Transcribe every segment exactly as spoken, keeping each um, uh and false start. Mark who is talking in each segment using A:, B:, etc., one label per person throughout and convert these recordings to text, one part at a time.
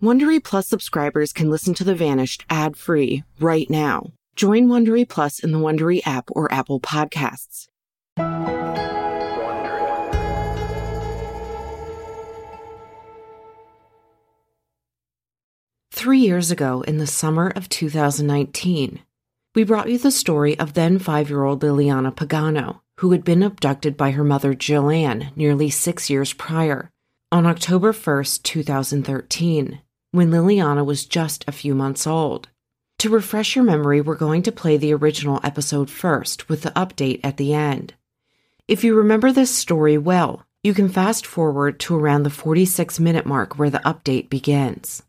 A: Wondery Plus subscribers can listen to The Vanished ad-free right now. Join Wondery Plus in the Wondery app or Apple Podcasts. Three years ago, in the summer of two thousand nineteen, we brought you the story of then five-year-old Liliana Pagano, who had been abducted by her mother Jillian nearly six years prior, on October first, two thousand thirteen, when Liliana was just a few months old. To refresh your memory, we're going to play the original episode first, with the update at the end. If you remember this story well, you can fast forward to around the forty-six minute mark where the update begins.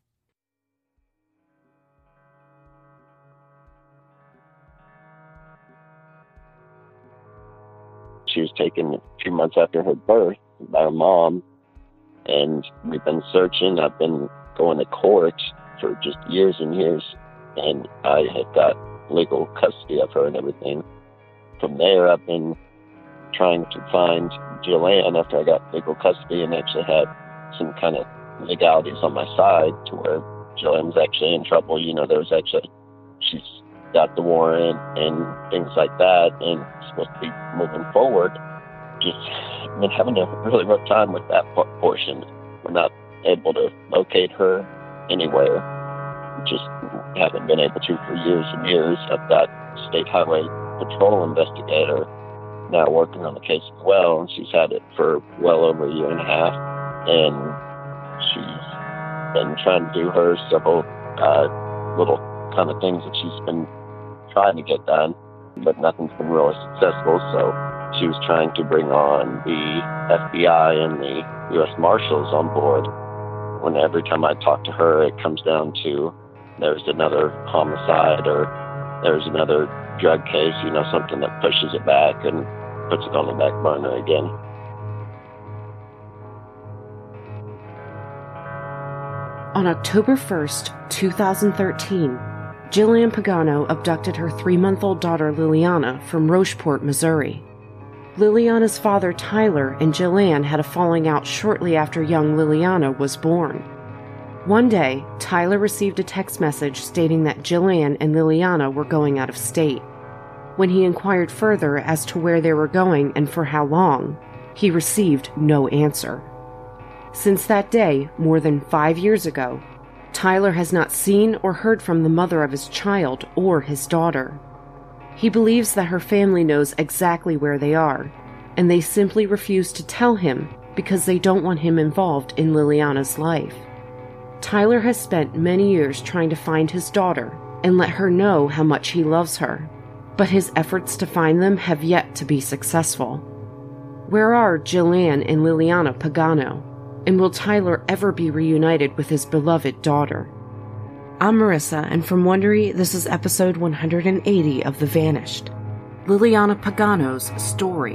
B: She was taken a few months after her birth by her mom, and we've been searching. I've been going to court for just years and years, and I had got legal custody of her and everything. From there, I've been trying to find Jillian after I got legal custody and actually had some kind of legalities on my side to where Jillian was actually in trouble. You know, there was actually, she's got the warrant and things like that, and supposed to be moving forward. Just been having a really rough time with that portion. We're not able to locate her anywhere. Just haven't been able to for years and years. I've got State Highway Patrol investigator now working on the case as well, and she's had it for well over a year and a half, and she's been trying to do her several uh, little kind of things that she's been trying to get done, but nothing's been really successful. So she was trying to bring on the F B I and the U S Marshals on board. When every time I talk to her, it comes down to there's another homicide or there's another drug case, you know, something that pushes it back and puts it on the back burner again.
A: On October first, two thousand thirteen, Jillian Pagano abducted her three-month-old daughter Liliana from Rocheport, Missouri. Liliana's father, Tyler, and Jillian had a falling out shortly after young Liliana was born. One day, Tyler received a text message stating that Jillian and Liliana were going out of state. When he inquired further as to where they were going and for how long, he received no answer. Since that day, more than five years ago, Tyler has not seen or heard from the mother of his child or his daughter. He believes that her family knows exactly where they are, and they simply refuse to tell him because they don't want him involved in Liliana's life. Tyler has spent many years trying to find his daughter and let her know how much he loves her, but his efforts to find them have yet to be successful. Where are Jillian and Liliana Pagano? And will Tyler ever be reunited with his beloved daughter? I'm Marissa, and from Wondery, this is episode one hundred eighty of The Vanished, Liliana Pagano's story.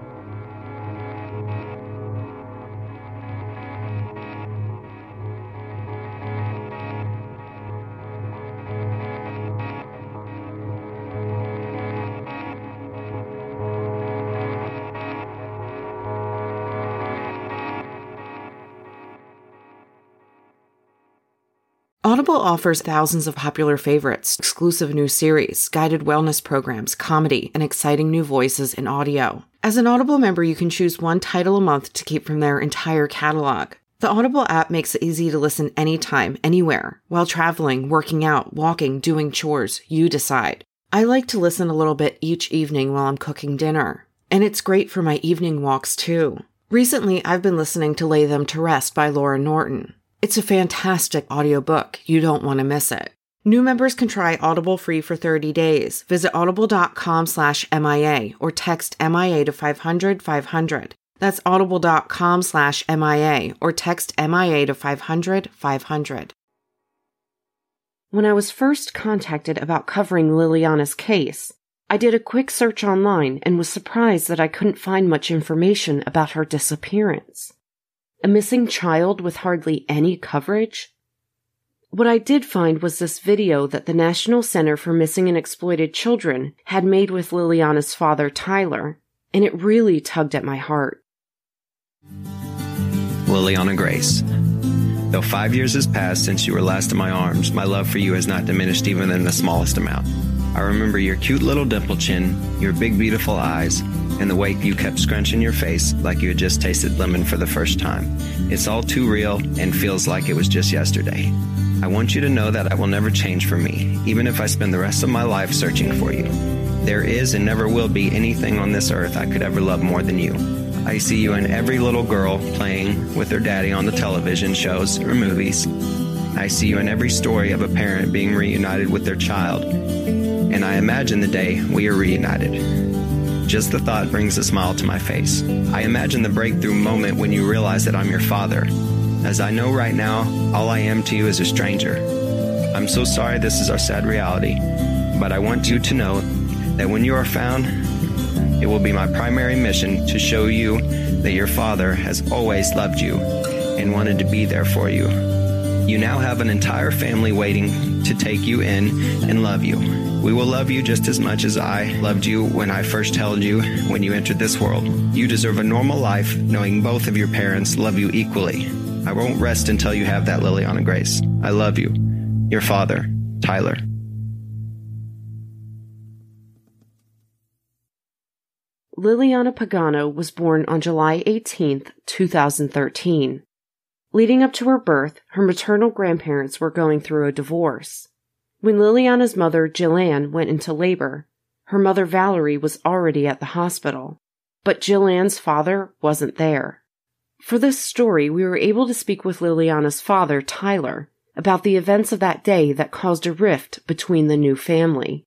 A: Audible offers thousands of popular favorites, exclusive new series, guided wellness programs, comedy, and exciting new voices in audio. As an Audible member, you can choose one title a month to keep from their entire catalog. The Audible app makes it easy to listen anytime, anywhere, while traveling, working out, walking, doing chores. You decide. I like to listen a little bit each evening while I'm cooking dinner. And it's great for my evening walks, too. Recently, I've been listening to Lay Them to Rest by Laura Norton. It's a fantastic audiobook. You don't want to miss it. New members can try Audible free for thirty days. Visit audible.com slash MIA or text M I A to five hundred five hundred. That's audible.com slash MIA or text M I A to five hundred five hundred. When I was first contacted about covering Liliana's case, I did a quick search online and was surprised that I couldn't find much information about her disappearance. A missing child with hardly any coverage? What I did find was this video that the National Center for Missing and Exploited Children had made with Liliana's father, Tyler, and it really tugged at my heart.
C: Liliana Grace, Though five years has passed since you were last in my arms, my love for you has not diminished even in the smallest amount. I remember your cute little dimple chin, your big beautiful eyes, and the way you kept scrunching your face like you had just tasted lemon for the first time. It's all too real and feels like it was just yesterday. I want you to know that I will never change for me, even if I spend the rest of my life searching for you. There is and never will be anything on this earth I could ever love more than you. I see you in every little girl playing with her daddy on the television shows or movies. I see you in every story of a parent being reunited with their child. And I imagine the day we are reunited. Just the thought brings a smile to my face. I imagine the breakthrough moment when you realize that I'm your father. As I know right now, all I am to you is a stranger. I'm so sorry this is our sad reality, but I want you to know that when you are found, it will be my primary mission to show you that your father has always loved you and wanted to be there for you. You now have an entire family waiting to take you in and love you. We will love you just as much as I loved you when I first held you when you entered this world. You deserve a normal life knowing both of your parents love you equally. I won't rest until you have that, Liliana Grace. I love you. Your father, Tyler.
A: Liliana Pagano was born on July eighteenth, two thousand thirteen. Leading up to her birth, her maternal grandparents were going through a divorce. When Liliana's mother, Jillian, went into labor, her mother, Valerie, was already at the hospital, but Jillian's father wasn't there. For this story, we were able to speak with Liliana's father, Tyler, about the events of that day that caused a rift between the new family.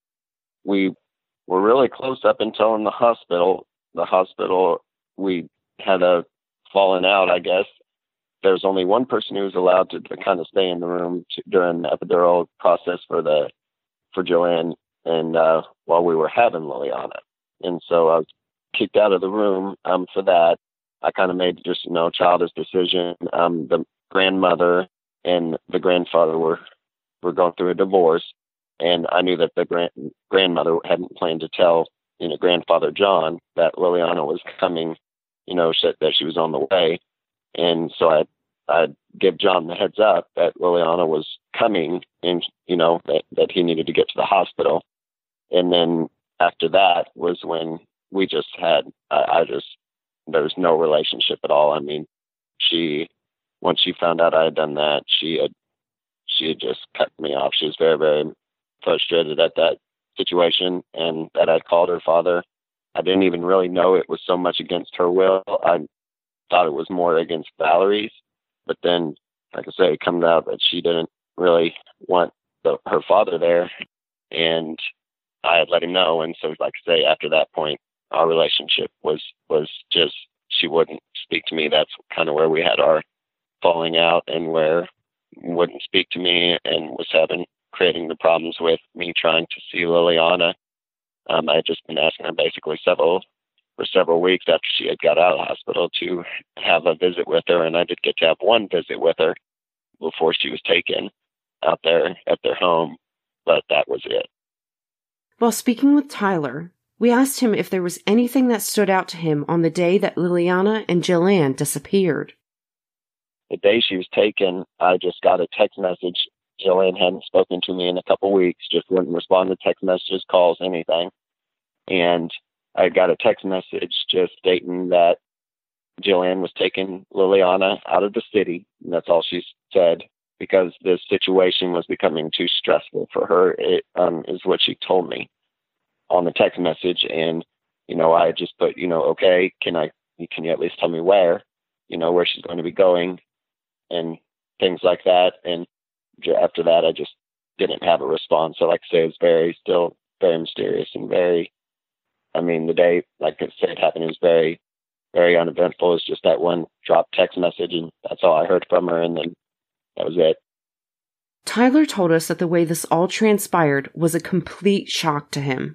B: We were really close up until in the hospital. The hospital, we had a falling out, I guess. There's only one person who was allowed to, to kind of stay in the room to, during the epidural process for the for Joanne and uh, while we were having Liliana. And so I was kicked out of the room um, for that. I kind of made just, you know, childish decision. Um, the grandmother and the grandfather were, were going through a divorce. And I knew that the grand, grandmother hadn't planned to tell, you know, grandfather John that Liliana was coming, you know, that she was on the way. And so I, I'd give John the heads up that Liliana was coming and, you know, that, that he needed to get to the hospital. And then after that was when we just had, I, I just, there was no relationship at all. I mean, she, once she found out I had done that, she had, she had just cut me off. She was very, very frustrated at that situation and that I'd called her father. I didn't even really know it was so much against her will. I thought it was more against Valerie's, but then, like I say, it comes out that she didn't really want the, her father there, and I had let him know. And so, like I say, after that point, our relationship was was just, she wouldn't speak to me. That's kind of where we had our falling out, and where wouldn't speak to me and was having creating the problems with me trying to see Liliana. Um, I had just been asking her basically several. for several weeks after she had got out of the hospital to have a visit with her. And I did get to have one visit with her before she was taken out there at their home, but that was it.
A: While speaking with Tyler, we asked him if there was anything that stood out to him on the day that Liliana and Jillian disappeared.
B: The day she was taken, I just got a text message. Jillian hadn't spoken to me in a couple weeks, just wouldn't respond to text messages, calls, anything. And I got a text message just stating that Jillian was taking Liliana out of the city. And that's all she said, because the situation was becoming too stressful for her, it, um, is what she told me on the text message. And, you know, I just put, you know, okay, can I, can you at least tell me where, you know, where she's going to be going and things like that. And after that, I just didn't have a response. So like I say, it was very, still very mysterious and very, I mean, the day, like I said, happened, it was very, very uneventful. It was just that one dropped text message, and that's all I heard from her, and then that was it.
A: Tyler told us that the way this all transpired was a complete shock to him.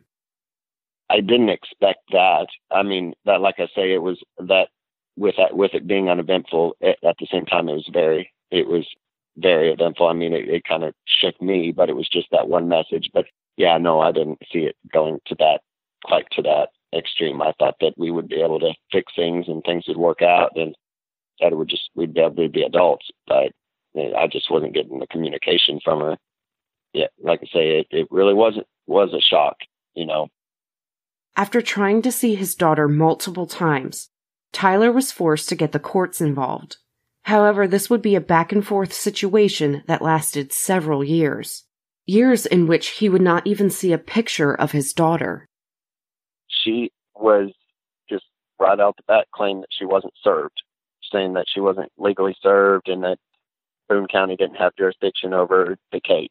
B: I didn't expect that. I mean, that, like I say, it was that with that, with it being uneventful, it, at the same time, it was very, it was very eventful. I mean, it, it kind of shook me, but it was just that one message. But yeah, no, I didn't see it going to that. Quite to that extreme. I thought that we would be able to fix things and things would work out, and that it would just, we'd be able to be adults. But I just wasn't getting the communication from her. Yeah, like I say, it, it really wasn't, was a shock, you know.
A: After trying to see his daughter multiple times, Tyler was forced to get the courts involved. However, this would be a back-and-forth situation that lasted several years. Years in which he would not even see a picture of his daughter.
B: She was just right out the bat claimed that she wasn't served, saying that she wasn't legally served and that Boone County didn't have jurisdiction over the case.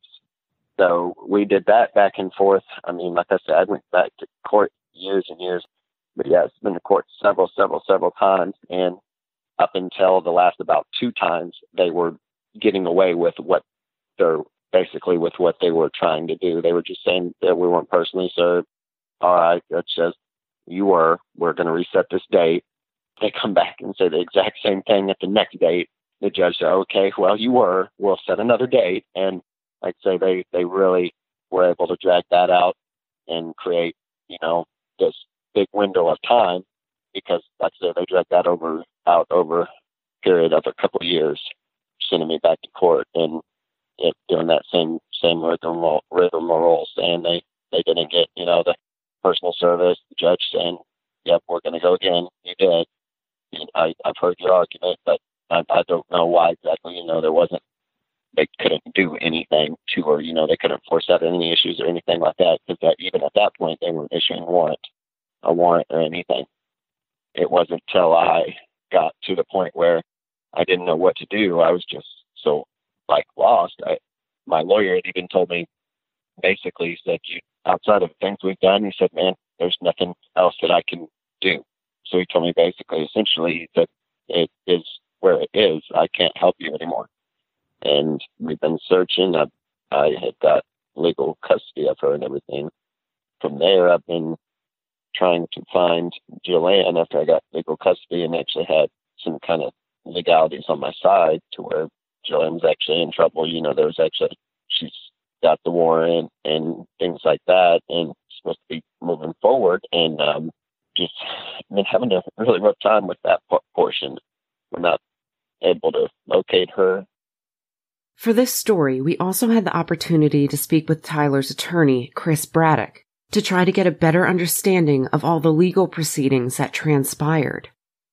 B: So we did that back and forth. I mean, like I said, I went back to court years and years. But yeah, it's been to court several, several, several times. And up until the last about two times, they were getting away with what they're basically with what they were trying to do. They were just saying that we weren't personally served. All right, that's just, you were, we're going to reset this date. They come back and say the exact same thing at the next date. The judge said, okay, well, you were, we'll set another date. And I'd say they, they really were able to drag that out and create, you know, this big window of time because, like I said, they dragged that over out over a period of a couple of years, sending me back to court and it, doing that same same rigmarole, rigmarole saying they, they didn't get, you know, the personal service. The judge saying, yep, we're going to go again. You did. And I, I've heard your argument, but I, I don't know why exactly. You know, there wasn't, they couldn't do anything to her. You know, they couldn't force out any issues or anything like that because that, even at that point, they weren't issuing a warrant, a warrant or anything. It wasn't till I got to the point where I didn't know what to do. I was just so like lost. I, my lawyer had even told me, basically, he said, you, outside of things we've done, he said, man, there's nothing else that I can do. So he told me basically, essentially, that it is where it is. I can't help you anymore. And we've been searching. I, I had got legal custody of her and everything. From there, I've been trying to find Jillian after I got legal custody and actually had some kind of legalities on my side to where Jillian was actually in trouble. You know, there was actually, she's got the warrant and things like that and supposed to be moving forward. And um, just been having a really rough time with that portion. We're not able to locate her.
A: For this story, we also had the opportunity to speak with Tyler's attorney, Chris Braddock, to try to get a better understanding of all the legal proceedings that transpired.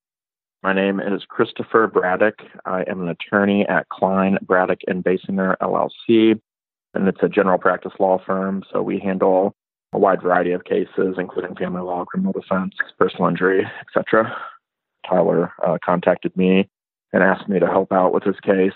D: My name is Christopher Braddock. I am an attorney at Klein, Braddock and Basinger, L L C, and it's a general practice law firm, so we handle a wide variety of cases, including family law, criminal defense, personal injury, et cetera. Tyler uh, contacted me and asked me to help out with his case.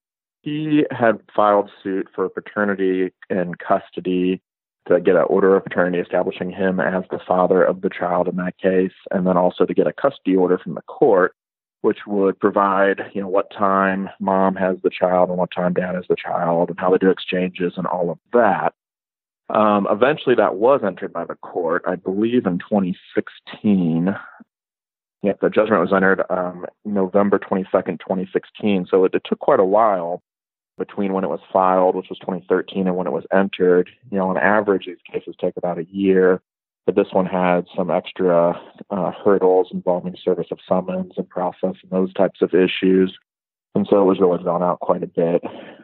D: He had filed suit for paternity and custody to get an order of paternity establishing him as the father of the child in that case, and then also to get a custody order from the court, which would provide, you know, what time mom has the child and what time dad has the child and how they do exchanges and all of that. Um, eventually, that was entered by the court, I believe in twenty sixteen. Yep, the judgment was entered um, November twenty-second, twenty sixteen. So it, it took quite a while between when it was filed, which was twenty thirteen, and when it was entered. You know, on average, these cases take about a year, but this one had some extra uh, hurdles involving service of summons and process and those types of issues. And so it was really drawn out quite a bit.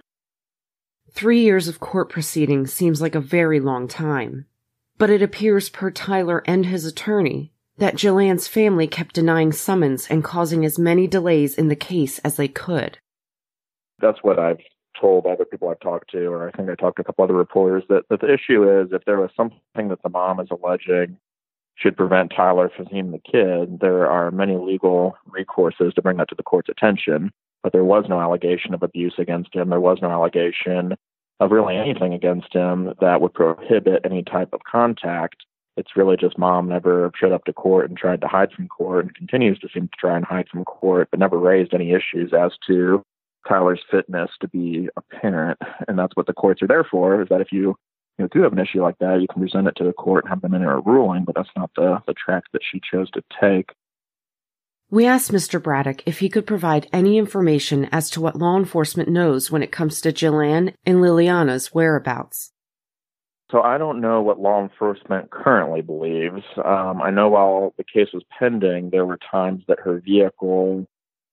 A: Three years of court proceedings seems like a very long time, but it appears per Tyler and his attorney that Jillian's family kept denying summons and causing as many delays in the case as they could.
D: That's what I've told other people I've talked to, or I think I talked to a couple other reporters, that, that the issue is if there was something that the mom is alleging should prevent Tyler from seeing the kid, there are many legal recourses to bring that to the court's attention. But there was no allegation of abuse against him. There was no allegation of really anything against him that would prohibit any type of contact. It's really just mom never showed up to court and tried to hide from court and continues to seem to try and hide from court, but never raised any issues as to Tyler's fitness to be a parent. And that's what the courts are there for, is that if you, you know, do have an issue like that, you can present it to the court and have them enter a ruling, but that's not the, the track that she chose to take.
A: We asked Mister Braddock if he could provide any information as to what law enforcement knows when it comes to Jillian and Liliana's whereabouts.
D: So I don't know what law enforcement currently believes. Um, I know while the case was pending, there were times that her vehicle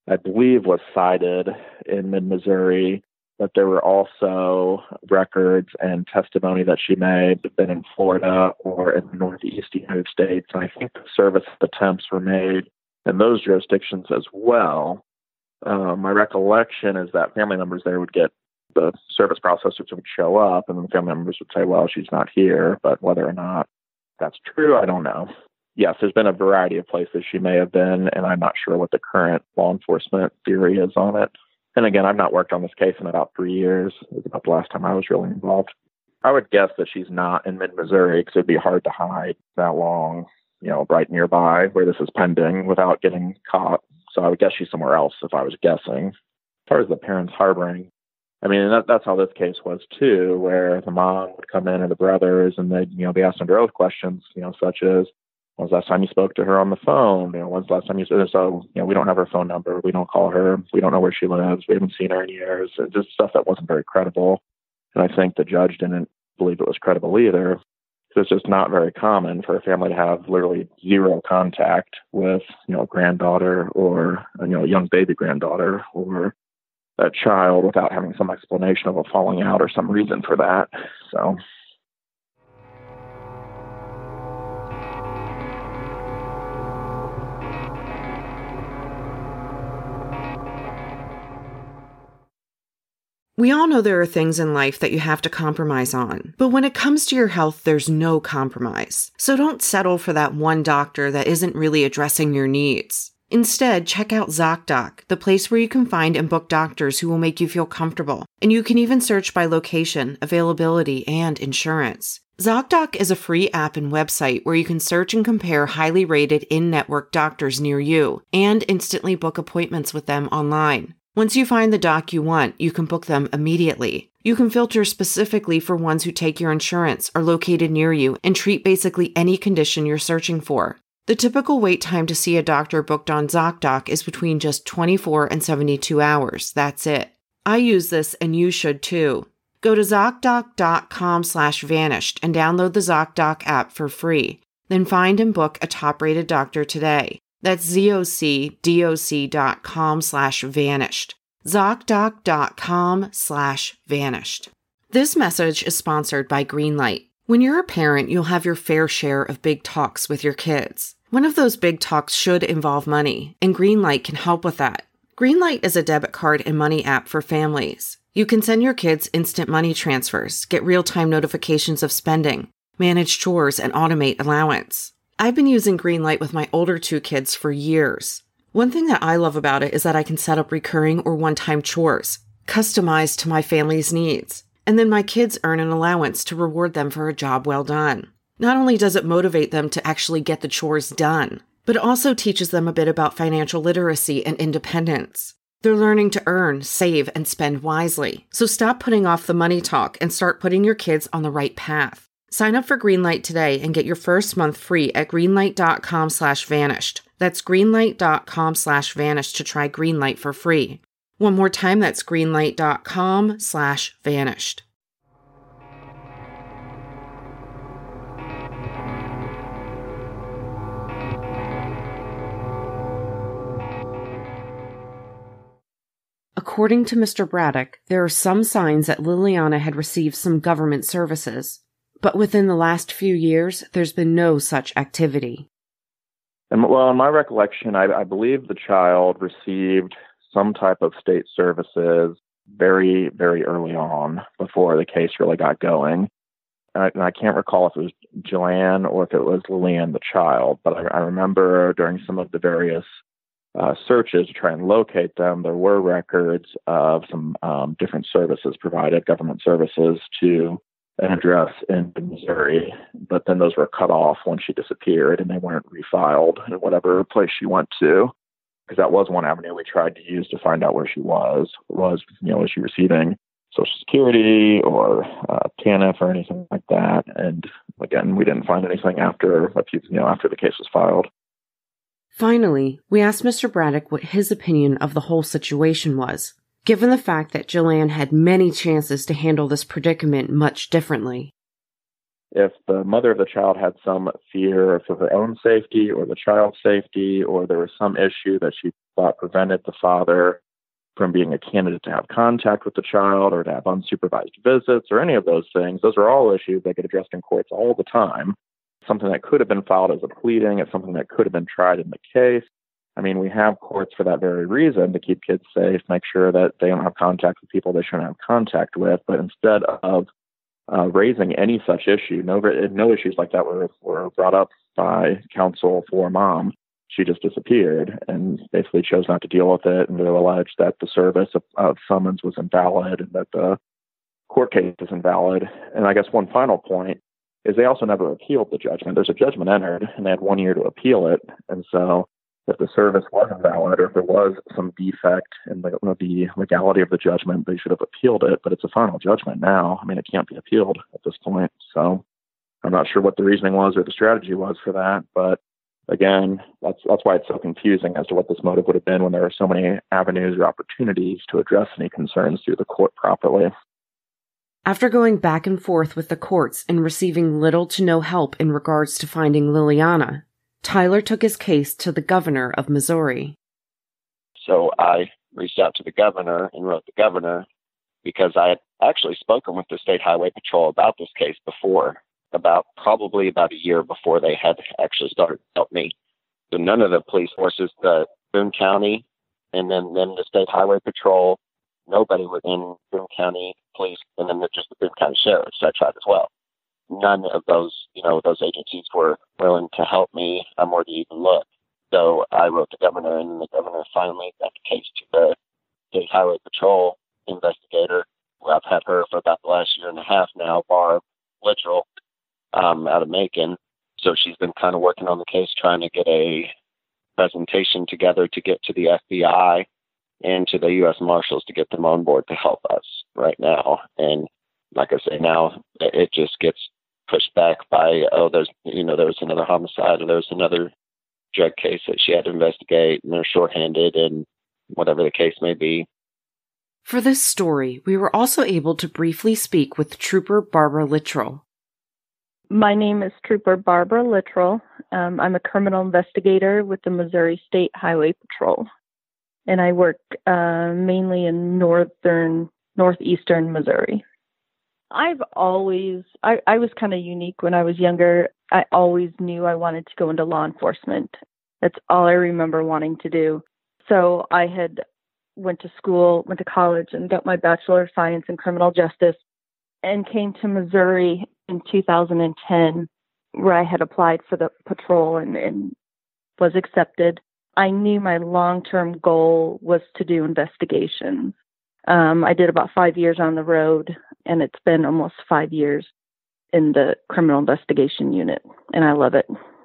D: I believe was cited in mid-Missouri, but there were also records and testimony that she may have been in Florida or in the Northeast United States. And I think the service attempts were made in those jurisdictions as well. Uh, my recollection is that family members there would get, the service processors would show up, and then the family members would say, well, she's not here, but whether or not that's true, I don't know. Yes, there's been a variety of places she may have been, and I'm not sure what the current law enforcement theory is on it. And again, I've not worked on this case in about three years. It was about the last time I was really involved. I would guess that she's not in mid-Missouri because it'd be hard to hide that long, you know, right nearby where this is pending without getting caught. So I would guess she's somewhere else if I was guessing. As far as the parents harboring, I mean, that, that's how this case was too, where the mom would come in or the brothers and they'd, you know, be asked under oath questions, you know, such as, when's the last time you spoke to her on the phone? You know, when's the last time you said so? You know, we don't have her phone number. We don't call her. We don't know where she lives. We haven't seen her in years. It's just stuff that wasn't very credible. And I think the judge didn't believe it was credible either. It's just not very common for a family to have literally zero contact with, you know, a granddaughter or, you know, a young baby granddaughter or a child without having some explanation of a falling out or some reason for that. So.
A: We all know there are things in life that you have to compromise on, but when it comes to your health, there's no compromise. So don't settle for that one doctor that isn't really addressing your needs. Instead, check out ZocDoc, the place where you can find and book doctors who will make you feel comfortable. And you can even search by location, availability, and insurance. ZocDoc is a free app and website where you can search and compare highly rated in-network doctors near you and instantly book appointments with them online. Once you find the doc you want, you can book them immediately. You can filter specifically for ones who take your insurance, are located near you, and treat basically any condition you're searching for. The typical wait time to see a doctor booked on ZocDoc is between just twenty-four and seventy-two hours. That's it. I use this and you should too. Go to ZocDoc.com slash vanished and download the ZocDoc app for free. Then find and book a top-rated doctor today. That's ZocDoc.com slash vanished. ZocDoc.com slash vanished. This message is sponsored by Greenlight. When you're a parent, you'll have your fair share of big talks with your kids. One of those big talks should involve money, and Greenlight can help with that. Greenlight is a debit card and money app for families. You can send your kids instant money transfers, get real-time notifications of spending, manage chores, and automate allowance. I've been using Greenlight with my older two kids for years. One thing that I love about it is that I can set up recurring or one-time chores, customized to my family's needs. And then my kids earn an allowance to reward them for a job well done. Not only does it motivate them to actually get the chores done, but it also teaches them a bit about financial literacy and independence. They're learning to earn, save, and spend wisely. So stop putting off the money talk and start putting your kids on the right path. Sign up for Greenlight today and get your first month free at greenlight.com slash vanished. That's greenlight.com slash vanished to try Greenlight for free. One more time, that's greenlight.com slash vanished. According to Mister Braddock, there are some signs that Liliana had received some government services. But within the last few years, there's been no such activity.
D: And well, in my recollection, I, I believe the child received some type of state services very, very early on before the case really got going. And I, and I can't recall if it was Joanne or if it was Lillian, the child, but I, I remember during some of the various uh, searches to try and locate them, there were records of some um, different services provided, government services to an address in Missouri, but then those were cut off when she disappeared and they weren't refiled in whatever place she went to, because that was one avenue we tried to use to find out where she was, was, you know, was she receiving Social Security or uh, T A N F or anything like that. And again, we didn't find anything after, a few, you know, after the case was filed.
A: Finally, we asked Mister Braddock what his opinion of the whole situation was, given the fact that Jillian had many chances to handle this predicament much differently.
D: If the mother of the child had some fear for her own safety or the child's safety, or there was some issue that she thought prevented the father from being a candidate to have contact with the child or to have unsupervised visits or any of those things. Those are all issues that get addressed in courts all the time. Something that could have been filed as a pleading. It's something that could have been tried in the case. I mean, we have courts for that very reason, to keep kids safe, make sure that they don't have contact with people they shouldn't have contact with. But instead of uh, raising any such issue, no, no issues like that were, were brought up by counsel for mom. She just disappeared and basically chose not to deal with it, and to allege that the service of, of summons was invalid and that the court case is invalid. And I guess one final point is they also never appealed the judgment. There's a judgment entered, and they had one year to appeal it. And so if the service was invalid, or if there was some defect in the, the legality of the judgment, they should have appealed it. But it's a final judgment now. I mean, it can't be appealed at this point. So I'm not sure what the reasoning was or the strategy was for that. But again, that's that's why it's so confusing as to what this motive would have been when there are so many avenues or opportunities to address any concerns through the court properly.
A: After going back and forth with the courts and receiving little to no help in regards to finding Liliana, Tyler took his case to the governor of Missouri.
B: So I reached out to the governor and wrote the governor because I had actually spoken with the State Highway Patrol about this case before, about probably about a year before they had actually started to help me. So none of the police forces, the Boone County, and then, then the State Highway Patrol, nobody within Boone County Police, and then just the Boone County Sheriffs I tried as well. None of those, you know, those agencies were willing to help me um, or to even look. So I wrote the governor, and the governor finally got the case to the State Highway Patrol investigator. Well, I've had her for about the last year and a half now, Barb Littrell, um, out of Macon. So she's been kind of working on the case, trying to get a presentation together to get to the F B I and to the U S Marshals to get them on board to help us right now. And like I say, now it just gets pushed back by, oh, there's, you know, there was another homicide or there was another drug case that she had to investigate, and they're shorthanded, and whatever the case may be.
A: For this story, we were also able to briefly speak with Trooper Barbara Littrell.
E: My name is Trooper Barbara Littrell. Um, I'm a criminal investigator with the Missouri State Highway Patrol, and I work uh, mainly in northern, northeastern Missouri. I've always, I, I was kind of unique when I was younger. I always knew I wanted to go into law enforcement. That's all I remember wanting to do. So I had went to school, went to college, and got my Bachelor of Science in Criminal Justice, and came to Missouri in two thousand ten, where I had applied for the patrol and, and was accepted. I knew my long-term goal was to do investigations. Um, I did about five years on the road, and it's been almost five years in the criminal investigation unit, and I love it.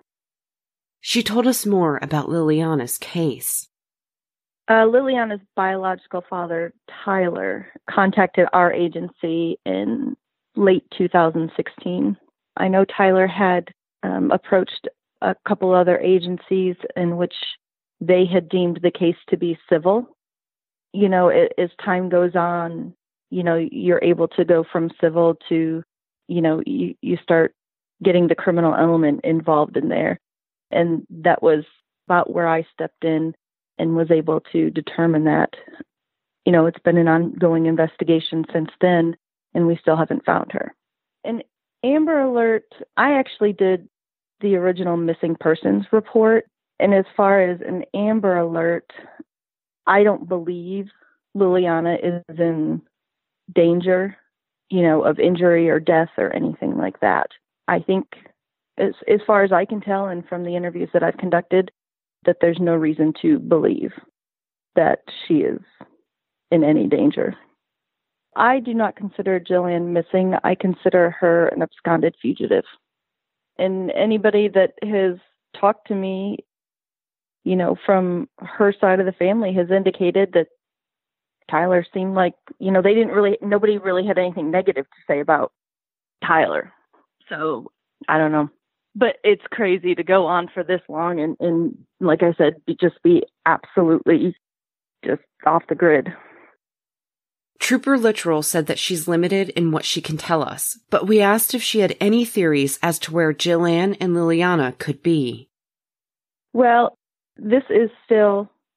A: She told us more about Liliana's case.
E: Uh, Liliana's biological father, Tyler, contacted our agency in late two thousand sixteen. I know Tyler had um, approached a couple other agencies in which they had deemed the case to be civil. You know, it, as time goes on, you know, you're able to go from civil to, you know, you, you start getting the criminal element involved in there. And that was about where I stepped in and was able to determine that. You know, it's been an ongoing investigation since then, and we still haven't found her. An Amber Alert, I actually did the original missing persons report. And as far as an Amber Alert, I don't believe Liliana is in danger, you know, of injury or death or anything like that. I think, as as far as I can tell, and from the interviews that I've conducted, that there's no reason to believe that she is in any danger. I do not consider Jillian missing. I consider her an absconded fugitive. And anybody that has talked to me, you know, from her side of the family has indicated that Tyler seemed like, you know, they didn't really, nobody really had anything negative to say about Tyler. So I don't know. But it's crazy to go on for this long and, and like I said, be, just be absolutely just off the grid.
A: Trooper Littrell said that she's limited in what she can tell us, but we asked if she had any theories as to where Jillian and Liliana could be.
E: Well, this is still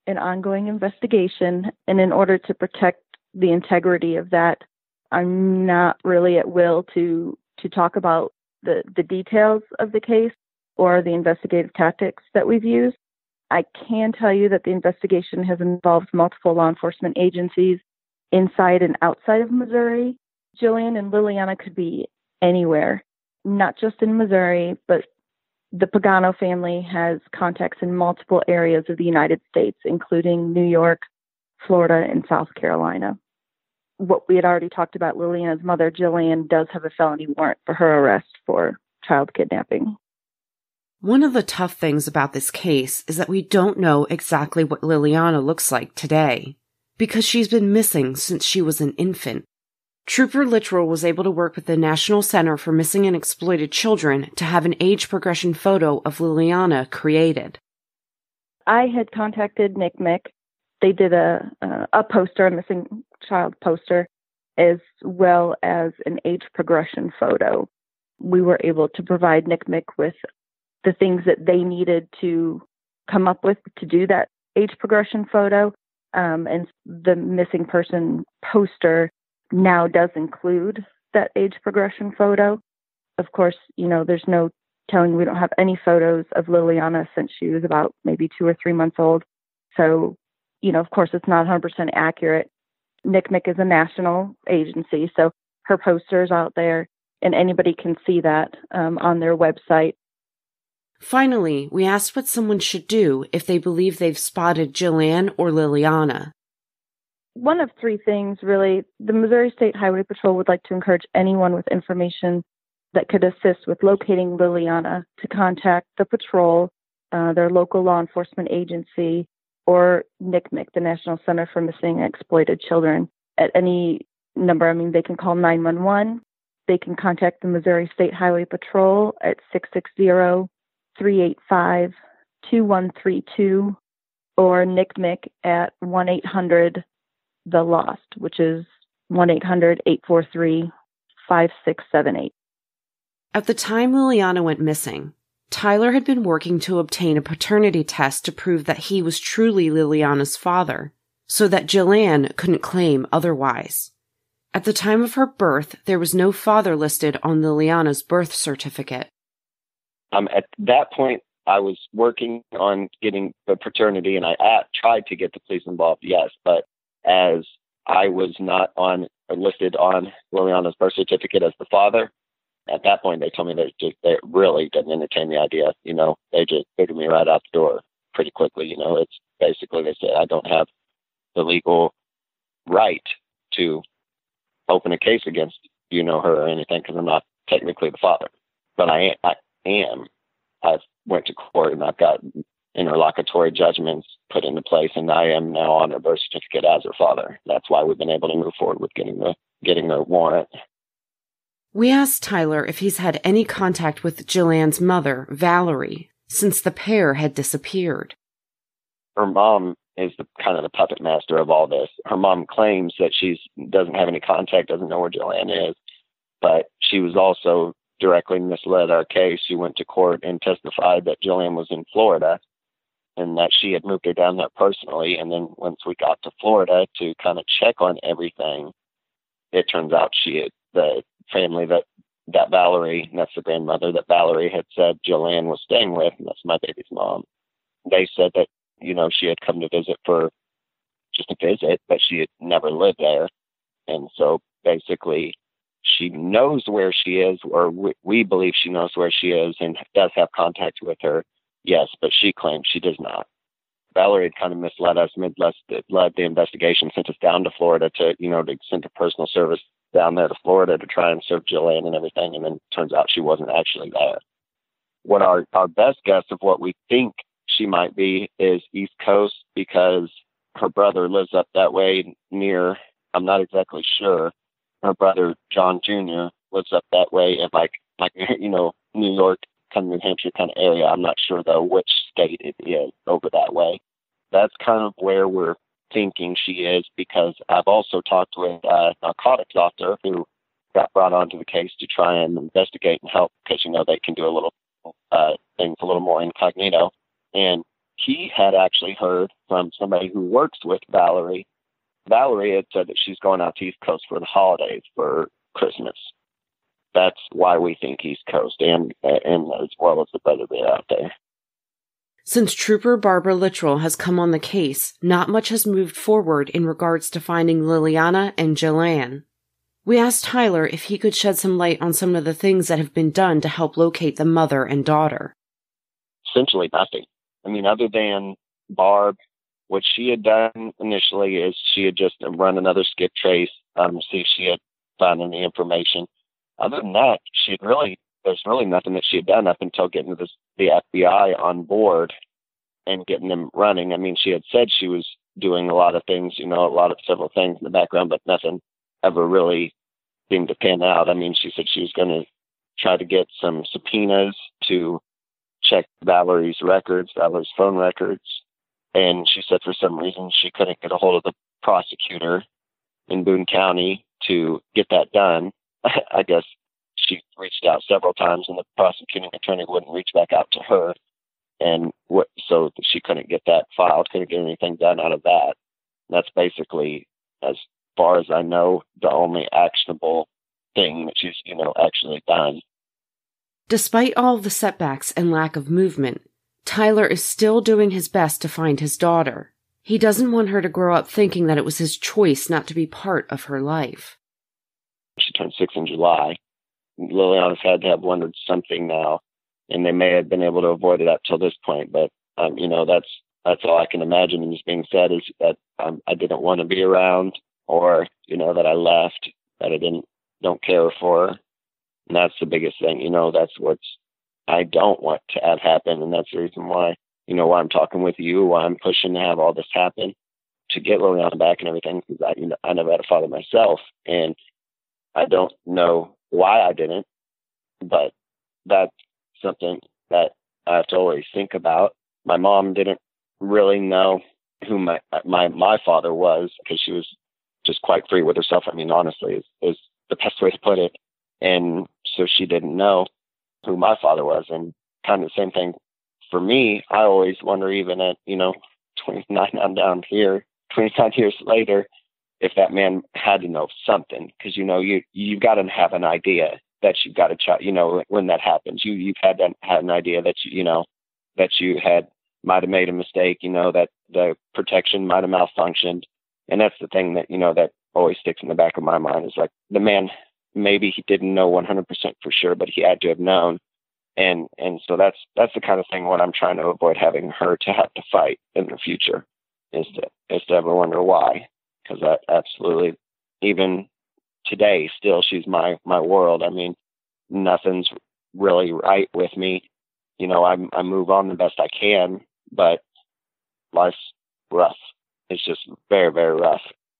E: an ongoing investigation, and in order to protect the integrity of that, I'm not really at will to to talk about the, the details of the case or the investigative tactics that we've used. I can tell you that the investigation has involved multiple law enforcement agencies inside and outside of Missouri. Jillian and Liliana could be anywhere, not just in Missouri, but the Pagano family has contacts in multiple areas of the United States, including New York, Florida, and South Carolina. What we had already talked about, Liliana's mother, Jillian, does have a felony warrant for her arrest for child kidnapping.
A: One of the tough things about this case is that we don't know exactly what Liliana looks like today, because she's been missing since she was an infant. Trooper Littrell was able to work with the National Center for Missing and Exploited Children to have an age progression photo of Liliana created.
E: I had contacted N C M E C. They did a, a, a poster, a missing child poster, as well as an age progression photo. We were able to provide N C M E C with the things that they needed to come up with to do that age progression photo. Um, and the missing person poster now does include that age progression photo. Of course, you know, there's no telling, we don't have any photos of Liliana since she was about maybe two or three months old. So, you know, of course, it's not one hundred percent accurate. N C M E C is a national agency, so her poster is out there and anybody can see that um, on their website.
A: Finally, we asked what someone should do if they believe they've spotted Jillian or Liliana.
E: One of three things, really. The Missouri State Highway Patrol would like to encourage anyone with information that could assist with locating Liliana to contact the patrol, uh, their local law enforcement agency, or N C M E C, the National Center for Missing and Exploited Children, at any number. I mean, they can call nine one one. They can contact the Missouri State Highway Patrol at six six zero, three eight five, two one three two, or N C M E C at one eight hundred the lost, which is one eight hundred, eight four three, five six seven eight.
A: At the time Liliana went missing, Tyler had been working to obtain a paternity test to prove that he was truly Liliana's father, so that Jillian couldn't claim otherwise. At the time of her birth, there was no father listed on Liliana's birth certificate.
B: Um, at that point, I was working on getting the paternity, and I at, tried to get the police involved, yes, but as I was not on listed on Liliana's birth certificate as the father, at that point they told me they just they really didn't entertain the idea. You know, they just figured me right out the door pretty quickly. You know, it's basically they said I don't have the legal right to open a case against you know her or anything because I'm not technically the father, but I I am. I've went to court and I've got interlocutory judgments put into place, and I am now on her birth certificate as her father. That's why we've been able to move forward with getting the getting the warrant.
A: We asked Tyler if he's had any contact with Jillian's mother, Valerie, since the pair had disappeared.
B: Her mom is the kind of the puppet master of all this. Her mom claims that she's doesn't have any contact, doesn't know where Jillian is, but she was also directly misled our case. She went to court and testified that Jillian was in Florida and that she had moved her down there personally. And then once we got to Florida to kind of check on everything, it turns out she had, the family that, that Valerie, and that's the grandmother that Valerie had said Jillian was staying with, and that's my baby's mom. They said that, you know, she had come to visit for just a visit, but she had never lived there. And so basically she knows where she is, or we, we believe she knows where she is and does have contact with her. Yes, but she claims she does not. Valerie had kind of misled us, misled led the investigation, sent us down to Florida to, you know, to send a personal service down there to Florida to try and serve Jillian and everything. And then turns out she wasn't actually there. What our, our best guess of what we think she might be is East Coast, because her brother lives up that way near, I'm not exactly sure. Her brother, John Junior, lives up that way in like, like, you know, New York, kind of New Hampshire kind of area. I'm not sure, though, which state it is over that way. That's kind of where we're thinking she is, because I've also talked with a narcotics doctor who got brought onto the case to try and investigate and help, because, you know, they can do a little uh, things a little more incognito. And he had actually heard from somebody who works with Valerie. Valerie had said that she's going out to East Coast for the holidays for Christmas. That's why we think East Coast, and and as well as the brother bear out there.
A: Since Trooper Barbara Littrell has come on the case, not much has moved forward in regards to finding Liliana and Jillian. We asked Tyler if he could shed some light on some of the things that have been done to help locate the mother and daughter.
B: Essentially nothing. I mean, other than Barb, what she had done initially is she had just run another skip trace, um, see if she had found any information. Other than that, she had really, there's really nothing that she had done up until getting this, the F B I on board and getting them running. I mean, she had said she was doing a lot of things, you know, a lot of several things in the background, but nothing ever really seemed to pan out. I mean, she said she was going to try to get some subpoenas to check Valerie's records, Valerie's phone records. And she said for some reason she couldn't get a hold of the prosecutor in Boone County to get that done. I guess she reached out several times and the prosecuting attorney wouldn't reach back out to her. And what, so she couldn't get that filed, couldn't get anything done out of that. That's basically, as far as I know, the only actionable thing that she's, you know, actually done.
A: Despite all of the setbacks and lack of movement, Tyler is still doing his best to find his daughter. He doesn't want her to grow up thinking that it was his choice not to be part of her life.
B: She turned six in July. Liliana's had to have wondered something now, and they may have been able to avoid it up till this point. But um, you know, that's that's all I can imagine is being said is that um, I didn't want to be around, or you know, that I left, that I didn't don't care for her. And that's the biggest thing. You know, that's what's I don't want to have happen, and that's the reason why you know why I'm talking with you, why I'm pushing to have all this happen, to get Liliana back and everything, because I you know I never had a father myself, and I don't know why I didn't, but that's something that I have to always think about. My mom didn't really know who my my, my father was because she was just quite free with herself. I mean, honestly, is, is the best way to put it. And so she didn't know who my father was. And kind of the same thing for me. I always wonder, even at, you know, twenty-nine, I'm down here, twenty-nine years later, if that man had to know something, because, you know, you, you've got to have an idea that you've got to try, you know, when that happens, you, you've had to have an idea that, you, you know, that you had, might have made a mistake, you know, that the protection might have malfunctioned. And that's the thing that, you know, that always sticks in the back of my mind is like the man, maybe he didn't know one hundred percent for sure, but he had to have known. And, and so that's, that's the kind of thing what I'm trying to avoid having her to have to fight in the future is to, is to ever wonder why. Because I absolutely, even today, still, she's my, my world. I mean, nothing's really right with me. You know, I, I move on the best I can, but life's rough. It's just very, very rough.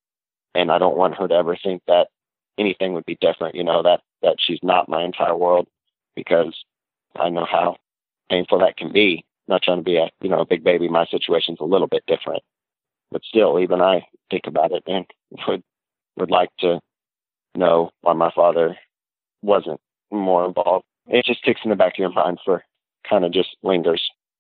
B: And I don't want her to ever think that anything would be different, you know, that, that she's not my entire world, because I know how painful that can be. Not trying to be a, you know, a big baby. My situation's a little bit different. But still, even I think about it and would would like to know why my father wasn't more involved. It just sticks in the back of your mind for kind of just lingers.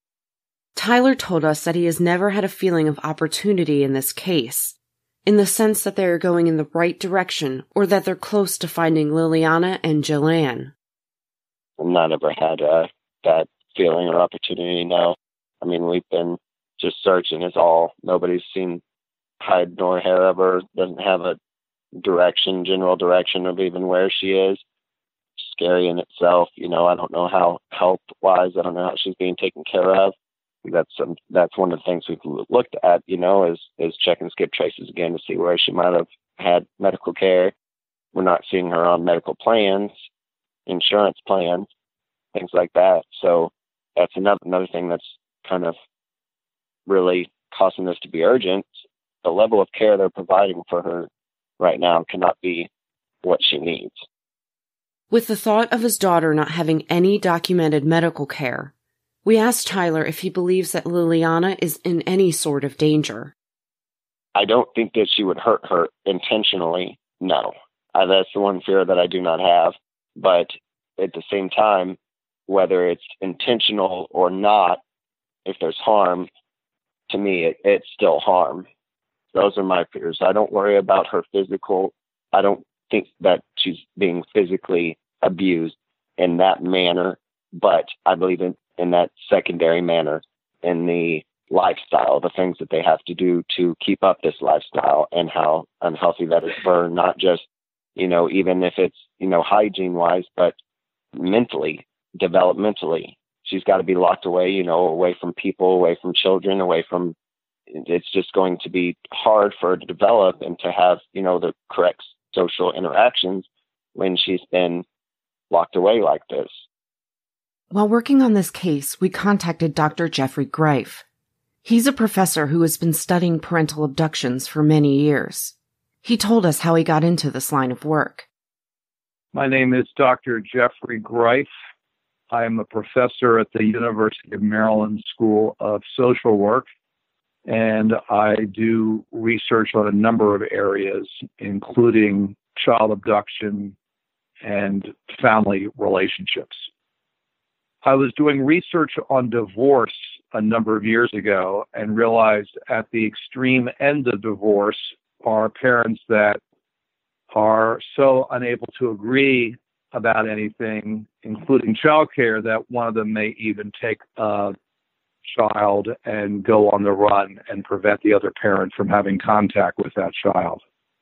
A: Tyler told us that he has never had a feeling of opportunity in this case, in the sense that they are going in the right direction or that they're close to finding Liliana and Jillian.
B: I've not ever had uh, that feeling or opportunity, no. I mean, we've been just searching is all. Nobody's seen hide nor hair of her, doesn't have a direction, general direction of even where she is. Scary in itself. You know, I don't know how health-wise, I don't know how she's being taken care of. That's um, that's one of the things we've looked at, you know, is, is checking skip traces again to see where she might have had medical care. We're not seeing her on medical plans, insurance plans, things like that. So that's another another thing that's kind of really causing this to be urgent. The level of care they're providing for her right now cannot be what she needs.
A: With the thought of his daughter not having any documented medical care, we asked Tyler if he believes that Liliana is in any sort of danger.
B: I don't think that she would hurt her intentionally, no. Uh, that's the one fear that I do not have. But at the same time, whether it's intentional or not, if there's harm, to me, it, it's still harm. Those are my fears. I don't worry about her physical. I don't think that she's being physically abused in that manner, but I believe in, in that secondary manner, in the lifestyle, the things that they have to do to keep up this lifestyle, and how unhealthy that is for her, not just, you know, even if it's, you know, hygiene wise, but mentally, developmentally. She's got to be locked away, you know, away from people, away from children, away from, it's just going to be hard for her to develop and to have, you know, the correct social interactions when she's been locked away like this.
A: While working on this case, we contacted Doctor Jeffrey Greif. He's a professor who has been studying parental abductions for many years. He told us how he got into this line of work.
F: My name is Doctor Jeffrey Greif. I am a professor at the University of Maryland School of Social Work, and I do research on a number of areas, including child abduction and family relationships. I was doing research on divorce a number of years ago and realized at the extreme end of divorce are parents that are so unable to agree about anything, including childcare, that one of them may even take a child and go on the run and prevent the other parent from having contact with that child.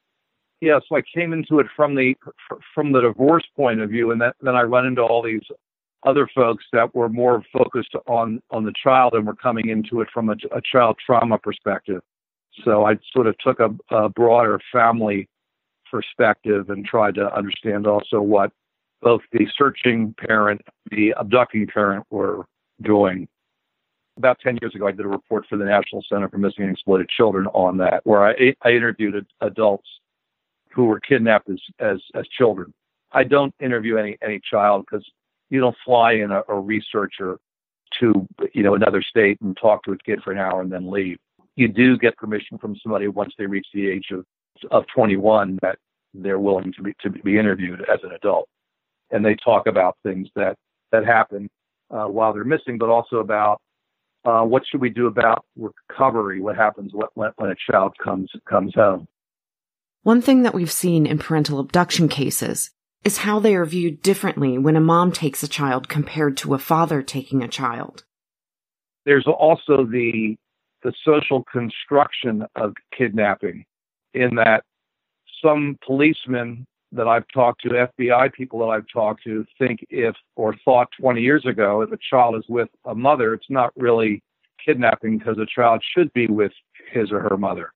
F: Yeah, so I came into it from the from the divorce point of view, and that, then I run into all these other folks that were more focused on, on the child and were coming into it from a, a child trauma perspective. So I sort of took a, a broader family perspective and tried to understand also what both the searching parent, the abducting parent were doing. About ten years ago, I did a report for the National Center for Missing and Exploited Children on that, where I, I interviewed adults who were kidnapped as, as, as children. I don't interview any, any child because you don't fly in a, a researcher to, you know, another state and talk to a kid for an hour and then leave. You do get permission from somebody once they reach the age of, of twenty-one that they're willing to be, to be interviewed as an adult. And they talk about things that, that happen uh, while they're missing, but also about uh, what should we do about recovery, what happens when, when a child comes comes home.
A: One thing that we've seen in parental abduction cases is how they are viewed differently when a mom takes a child compared to a father taking a child.
F: There's also the the social construction of kidnapping, in that some policemen that I've talked to, F B I people that I've talked to, think if, or thought twenty years ago, if a child is with a mother, it's not really kidnapping because a child should be with his or her mother.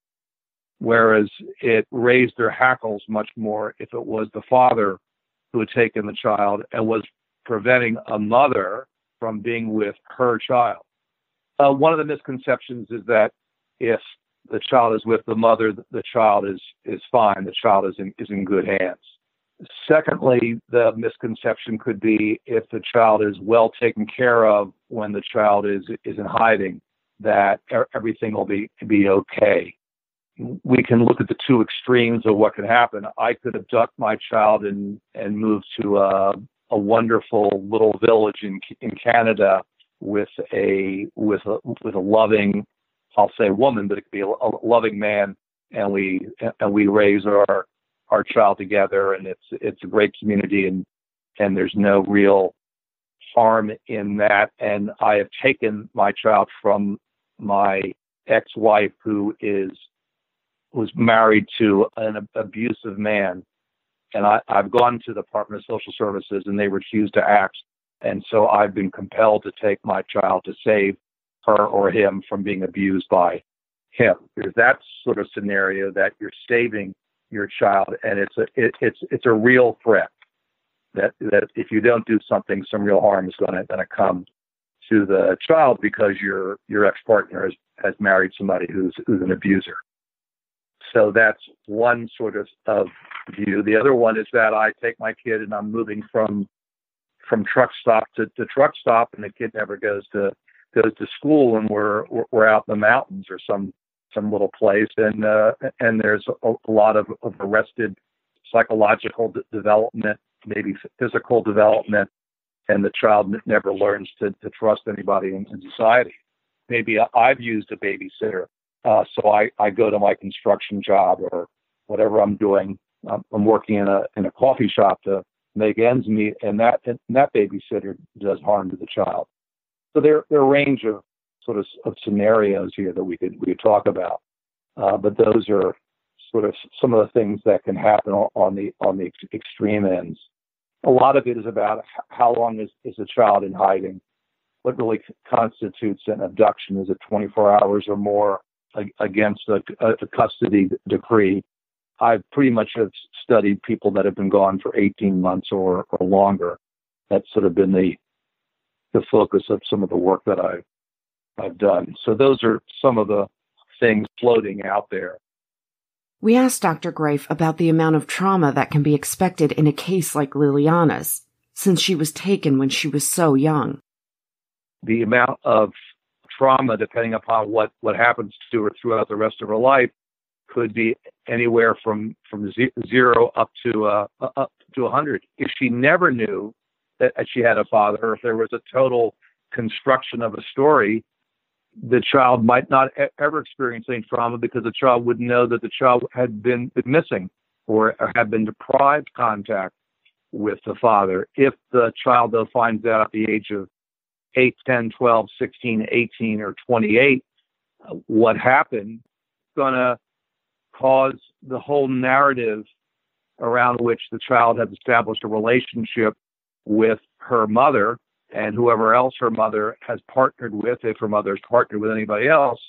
F: Whereas it raised their hackles much more if it was the father who had taken the child and was preventing a mother from being with her child. Uh, one of the misconceptions is that if the child is with the mother, the child is, is fine, the child is in, is in good hands. Secondly, the misconception could be if the child is well taken care of when the child is, is in hiding, that everything will be, be okay. We can look at the two extremes of what could happen. I could abduct my child and, and move to a, a wonderful little village in in Canada with a with a with a loving, I'll say woman, but it could be a, a loving man, and we and we raise our our child together, and it's it's a great community, and and there's no real harm in that. And I have taken my child from my ex-wife, who is was married to an abusive man, and I, I've gone to the Department of Social Services, and they refused to act. And so I've been compelled to take my child to save her or him from being abused by him. There's that sort of scenario that you're saving your child, and it's a it, it's it's a real threat that that if you don't do something, some real harm is going to going to come to the child because your your ex-partner has, has married somebody who's who's an abuser. So that's one sort of, of view. The other one is that I take my kid and I'm moving from from truck stop to, to truck stop, and the kid never goes to goes to school, and we're we're out in the mountains or some some little place, and uh, and there's a, a lot of, of arrested psychological d- development, maybe physical development, and the child never learns to, to trust anybody in, in society. maybe I've used a babysitter. Uh, so I, I go to my construction job or whatever I'm doing. Um, I'm working in a in a coffee shop to make ends meet, and that and that babysitter does harm to the child. So there there are a range of sort of, of scenarios here that we could we could talk about, uh, but those are sort of some of the things that can happen on the on the extreme ends. A lot of it is about how long is, is a child in hiding. What really constitutes an abduction? Is it twenty-four hours or more against a, a custody decree? I pretty much have studied people that have been gone for eighteen months or, or longer. That's sort of been the the focus of some of the work that I've, I've done. So those are some of the things floating out there.
A: We asked Doctor Greif about the amount of trauma that can be expected in a case like Liliana's, since she was taken when she was so young.
F: The amount of trauma, depending upon what, what happens to her throughout the rest of her life, could be anywhere from, from zero up to uh, up to one hundred. If she never knew that she had a father, or if there was a total construction of a story, the child might not ever experience any trauma because the child would know that the child had been, been missing or had been deprived contact with the father. If the child, though, finds out at the age of eight, ten, twelve, sixteen, eighteen, or twenty-eight, uh, what happened, it's going to cause the whole narrative around which the child has established a relationship with her mother and whoever else her mother has partnered with, if her mother has partnered with anybody else,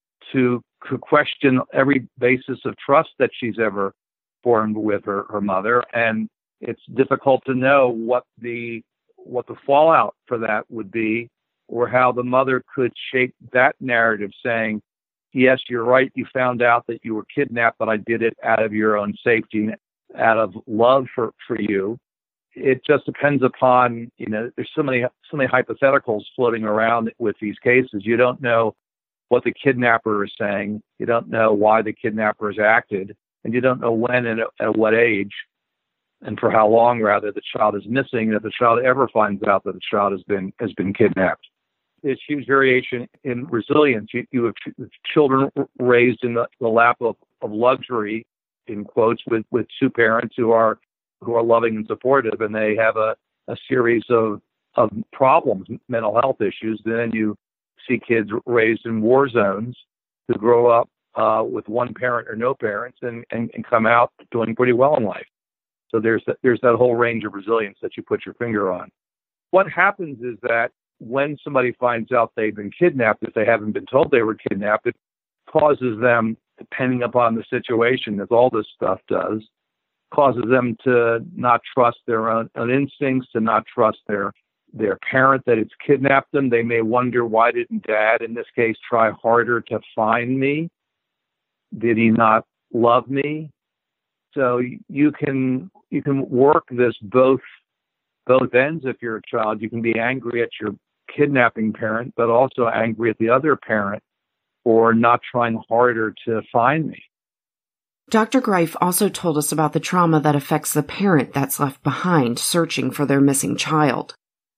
F: to, to question every basis of trust that she's ever formed with her, her mother. And it's difficult to know what the what the fallout for that would be, or how the mother could shape that narrative saying, yes, you're right, you found out that you were kidnapped, but I did it out of your own safety, out of love for, for you. It just depends upon, you know, there's so many, so many hypotheticals floating around with these cases. You don't know what the kidnapper is saying. You don't know why the kidnapper has acted, and you don't know when and at what age and for how long, rather, the child is missing, and if the child ever finds out that the child has been has been kidnapped. There's huge variation in resilience. You, you have children raised in the, the lap of, of luxury, in quotes, with, with two parents who are who are loving and supportive, and they have a, a series of, of problems, mental health issues. Then you see kids raised in war zones who grow up uh, with one parent or no parents and, and, and come out doing pretty well in life. So there's that, there's that whole range of resilience that you put your finger on. What happens is that when somebody finds out they've been kidnapped, if they haven't been told they were kidnapped, it causes them, depending upon the situation, as all this stuff does, causes them to not trust their own, own instincts, to not trust their their parent that it's kidnapped them. They may wonder, why didn't Dad, in this case, try harder to find me? Did he not love me? So you can you can work this both both ends. If you're a child, you can be angry at your kidnapping parent, but also angry at the other parent for not trying harder to find me.
A: Doctor Greif also told us about the trauma that affects the parent that's left behind searching for their missing child.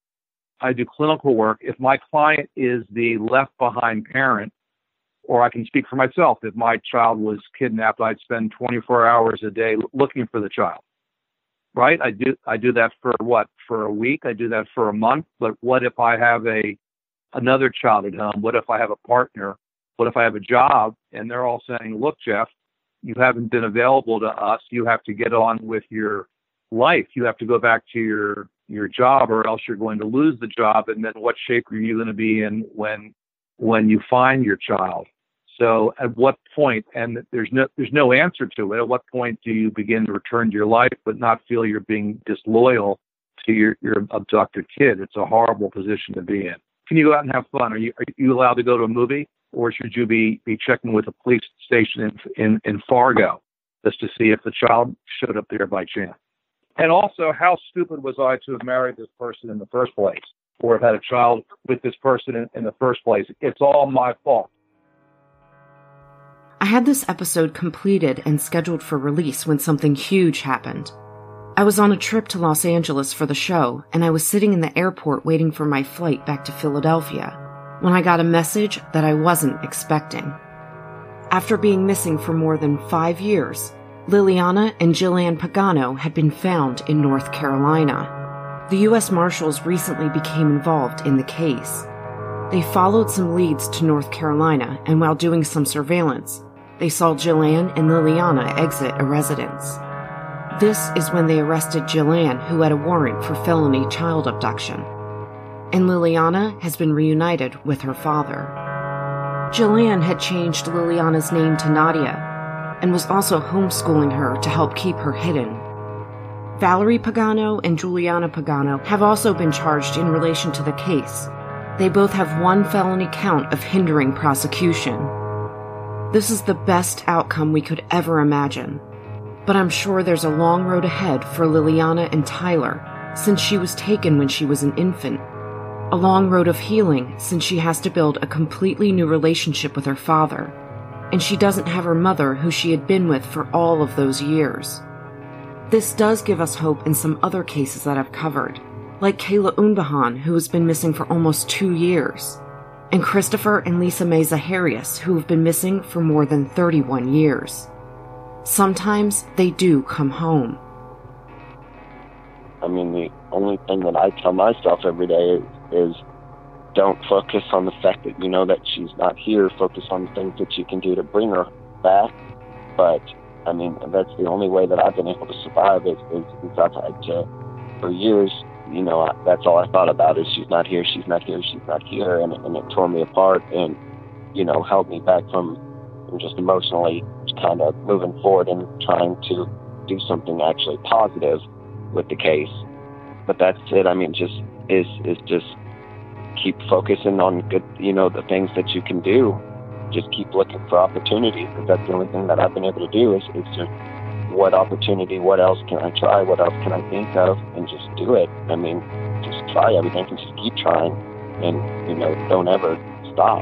F: I do clinical work. If my client is the left behind parent, or I can speak for myself, if my child was kidnapped, I'd spend twenty-four hours a day looking for the child. Right? I do I do that for what? For a week? I do that for a month. But what if I have a another child at home? What if I have a partner? What if I have a job and they're all saying, look, Jeff, you haven't been available to us. You have to get on with your life. You have to go back to your your job, or else you're going to lose the job. And then what shape are you going to be in when when you find your child? So at what point, and there's no there's no answer to it, at what point do you begin to return to your life but not feel you're being disloyal to your, your abducted kid? It's a horrible position to be in. Can you go out and have fun? Are you are you allowed to go to a movie? Or should you be, be checking with a police station in, in, in Fargo just to see if the child showed up there by chance? And also, how stupid was I to have married this person in the first place, or have had a child with this person in, in the first place? It's all my fault.
A: I had this episode completed and scheduled for release when something huge happened. I was on a trip to Los Angeles for the show, and I was sitting in the airport waiting for my flight back to Philadelphia. when I got a message that I wasn't expecting. After being missing for more than five years, Liliana and Jillian Pagano had been found in North Carolina. The U S Marshals recently became involved in the case. They followed some leads to North Carolina, and while doing some surveillance, they saw Jillian and Liliana exit a residence. This is when they arrested Jillian, who had a warrant for felony child abduction. And Liliana has been reunited with her father. Jillian had changed Liliana's name to Nadia and was also homeschooling her to help keep her hidden. Valerie Pagano and Juliana Pagano have also been charged in relation to the case. They both have one felony count of hindering prosecution. This is the best outcome we could ever imagine. But I'm sure there's a long road ahead for Liliana and Tyler, since she was taken when she was an infant. A long road of healing, since she has to build a completely new relationship with her father, and she doesn't have her mother, who she had been with for all of those years. This does give us hope in some other cases that I've covered, like Kayla Unbahan, who has been missing for almost two years, and Christopher and Lisa Mae Zaharias, who have been missing for more than thirty-one years. Sometimes they do come home.
B: I mean, the only thing that I tell myself every day is, is don't focus on the fact that you know that she's not here. Focus on the things that you can do to bring her back. But, I mean, that's the only way that I've been able to survive is, is, is I've had to, for years, you know, I, that's all I thought about is she's not here, she's not here, she's not here. And, and it tore me apart and, you know, held me back from, from just emotionally kind of moving forward and trying to do something actually positive with the case. But that's it. I mean, just is is just keep focusing on good, you know, the things that you can do. Just keep looking for opportunities, because that's the only thing that I've been able to do is, is just what opportunity, what else can I try, what else can I think of, and just do it. I mean, just try everything and just keep trying, and, you know, don't ever stop.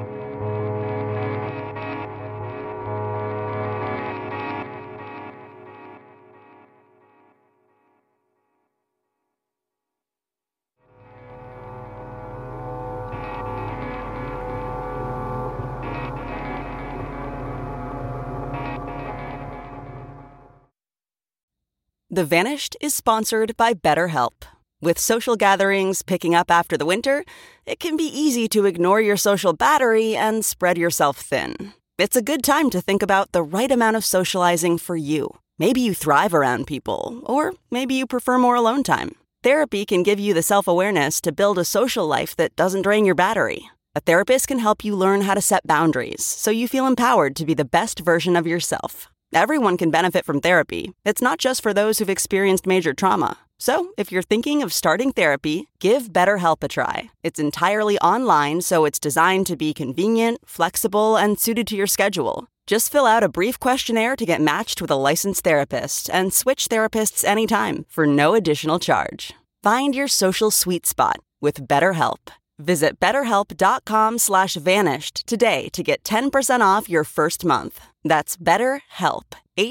G: The Vanished is sponsored by BetterHelp. With social gatherings picking up after the winter, it can be easy to ignore your social battery and spread yourself thin. It's a good time to think about the right amount of socializing for you. Maybe you thrive around people, or maybe you prefer more alone time. Therapy can give you the self-awareness to build a social life that doesn't drain your battery. A therapist can help you learn how to set boundaries so you feel empowered to be the best version of yourself. Everyone can benefit from therapy. It's not just for those who've experienced major trauma. So, if you're thinking of starting therapy, give BetterHelp a try. It's entirely online, so it's designed to be convenient, flexible, and suited to your schedule. Just fill out a brief questionnaire to get matched with a licensed therapist and switch therapists anytime for no additional charge. Find your social sweet spot with BetterHelp. Visit betterhelp.com slash vanished today to get ten percent off your first month. That's BetterHelp,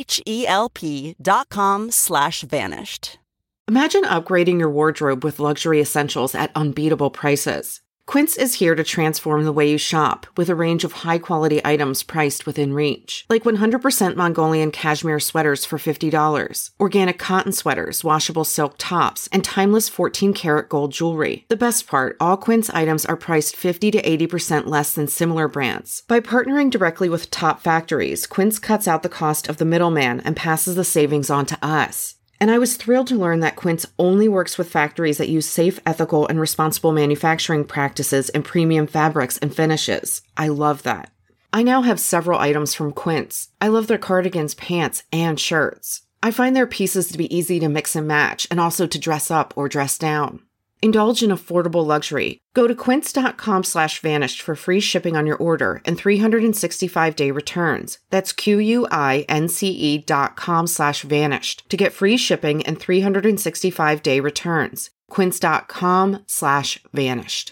G: H-E-L-P dot com slash vanished.
A: Imagine upgrading your wardrobe with luxury essentials at unbeatable prices. Quince is here to transform the way you shop with a range of high-quality items priced within reach. Like one hundred percent Mongolian cashmere sweaters for fifty dollars, organic cotton sweaters, washable silk tops, and timeless fourteen karat gold jewelry. The best part, all Quince items are priced fifty to eighty percent less than similar brands. By partnering directly with top factories, Quince cuts out the cost of the middleman and passes the savings on to us. And I was thrilled to learn that Quince only works with factories that use safe, ethical, and responsible manufacturing practices and premium fabrics and finishes. I love that. I now have several items from Quince. I love their cardigans, pants, and shirts. I find their pieces to be easy to mix and match, and also to dress up or dress down. Indulge in affordable luxury. Go to quince.com slash vanished for free shipping on your order and three hundred sixty-five day returns. That's Q-U-I-N-C-E dot com slash vanished to get free shipping and three hundred sixty-five day returns. Quince.com slash vanished.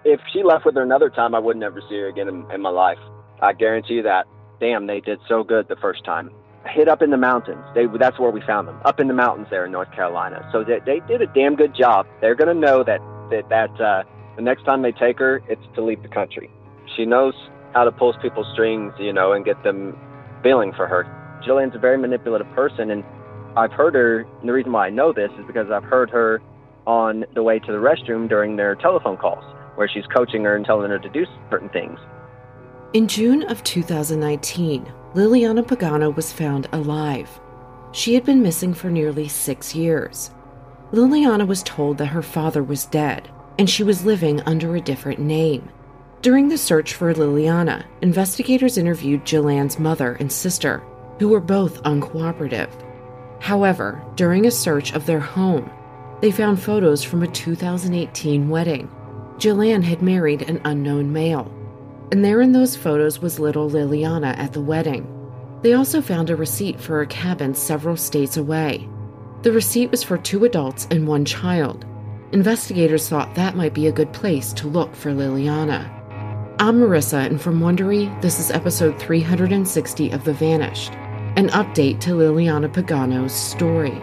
H: If she left with her another time, I would never see her again in, in my life. I guarantee you that. Damn, they did so good the first time. Hid up in the mountains. They, that's where we found them, up in the mountains there in North Carolina. So they, they did a damn good job. They're going to know that, that, that uh, the next time they take her, it's to leave the country. She knows how to pull people's strings, you know, and get them feeling for her. Jillian's a very manipulative person, and I've heard her, and the reason why I know this is because I've heard her on the way to the restroom during their telephone calls, where she's coaching her and telling her to do certain things.
A: In June of two thousand nineteen, Liliana Pagano was found alive. She had been missing for nearly six years. Liliana was told that her father was dead, and she was living under a different name. During the search for Liliana, investigators interviewed Jillian's mother and sister, who were both uncooperative. However, during a search of their home, they found photos from a two thousand eighteen wedding. Jillian had married an unknown male, and there in those photos was little Liliana at the wedding. They also found a receipt for a cabin several states away. The receipt was for two adults and one child. Investigators thought that might be a good place to look for Liliana. I'm Marissa, and from Wondery, this is episode three hundred sixty of The Vanished, an update to Liliana Pagano's story.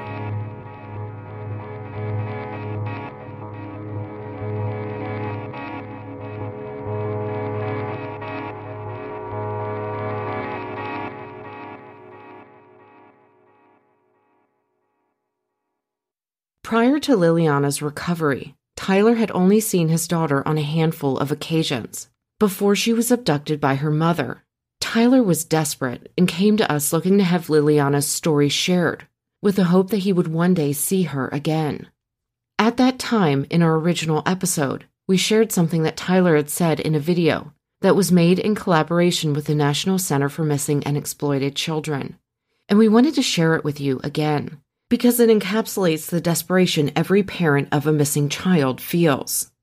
A: Prior to Liliana's recovery, Tyler had only seen his daughter on a handful of occasions. Before she was abducted by her mother, Tyler was desperate and came to us looking to have Liliana's story shared, with the hope that he would one day see her again. At that time, in our original episode, we shared something that Tyler had said in a video that was made in collaboration with the National Center for Missing and Exploited Children. And we wanted to share it with you again, because it encapsulates the desperation every parent of a missing child feels.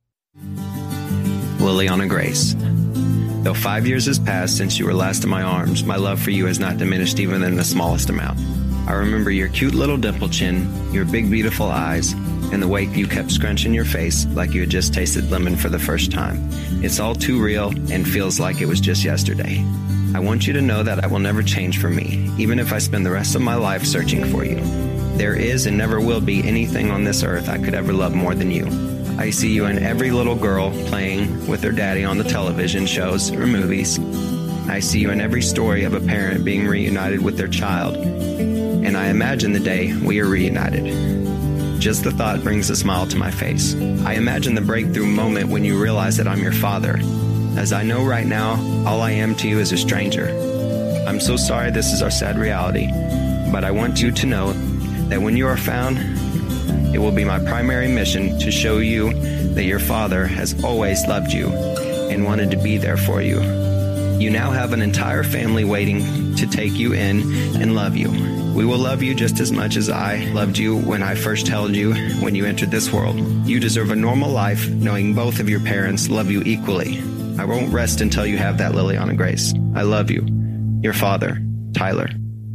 C: Liliana Grace. Though five years has passed since you were last in my arms, my love for you has not diminished even in the smallest amount. I remember your cute little dimple chin, your big beautiful eyes, and the way you kept scrunching your face like you had just tasted lemon for the first time. It's all too real and feels like it was just yesterday. I want you to know that I will never change for me, even if I spend the rest of my life searching for you. There is and never will be anything on this earth I could ever love more than you. I see you in every little girl playing with their daddy on the television shows or movies. I see you in every story of a parent being reunited with their child. And I imagine the day we are reunited. Just the thought brings a smile to my face. I imagine the breakthrough moment when you realize that I'm your father. As I know right now, all I am to you is a stranger. I'm so sorry this is our sad reality, but I want you to know that when you are found, it will be my primary mission to show you that your father has always loved you and wanted to be there for you. You now have an entire family waiting to take you in and love you. We will love you just as much as I loved you when I first held you when you entered this world. You deserve a normal life knowing both of your parents love you equally. I won't rest until you have that, Liliana Grace. I love you. Your father, Tyler.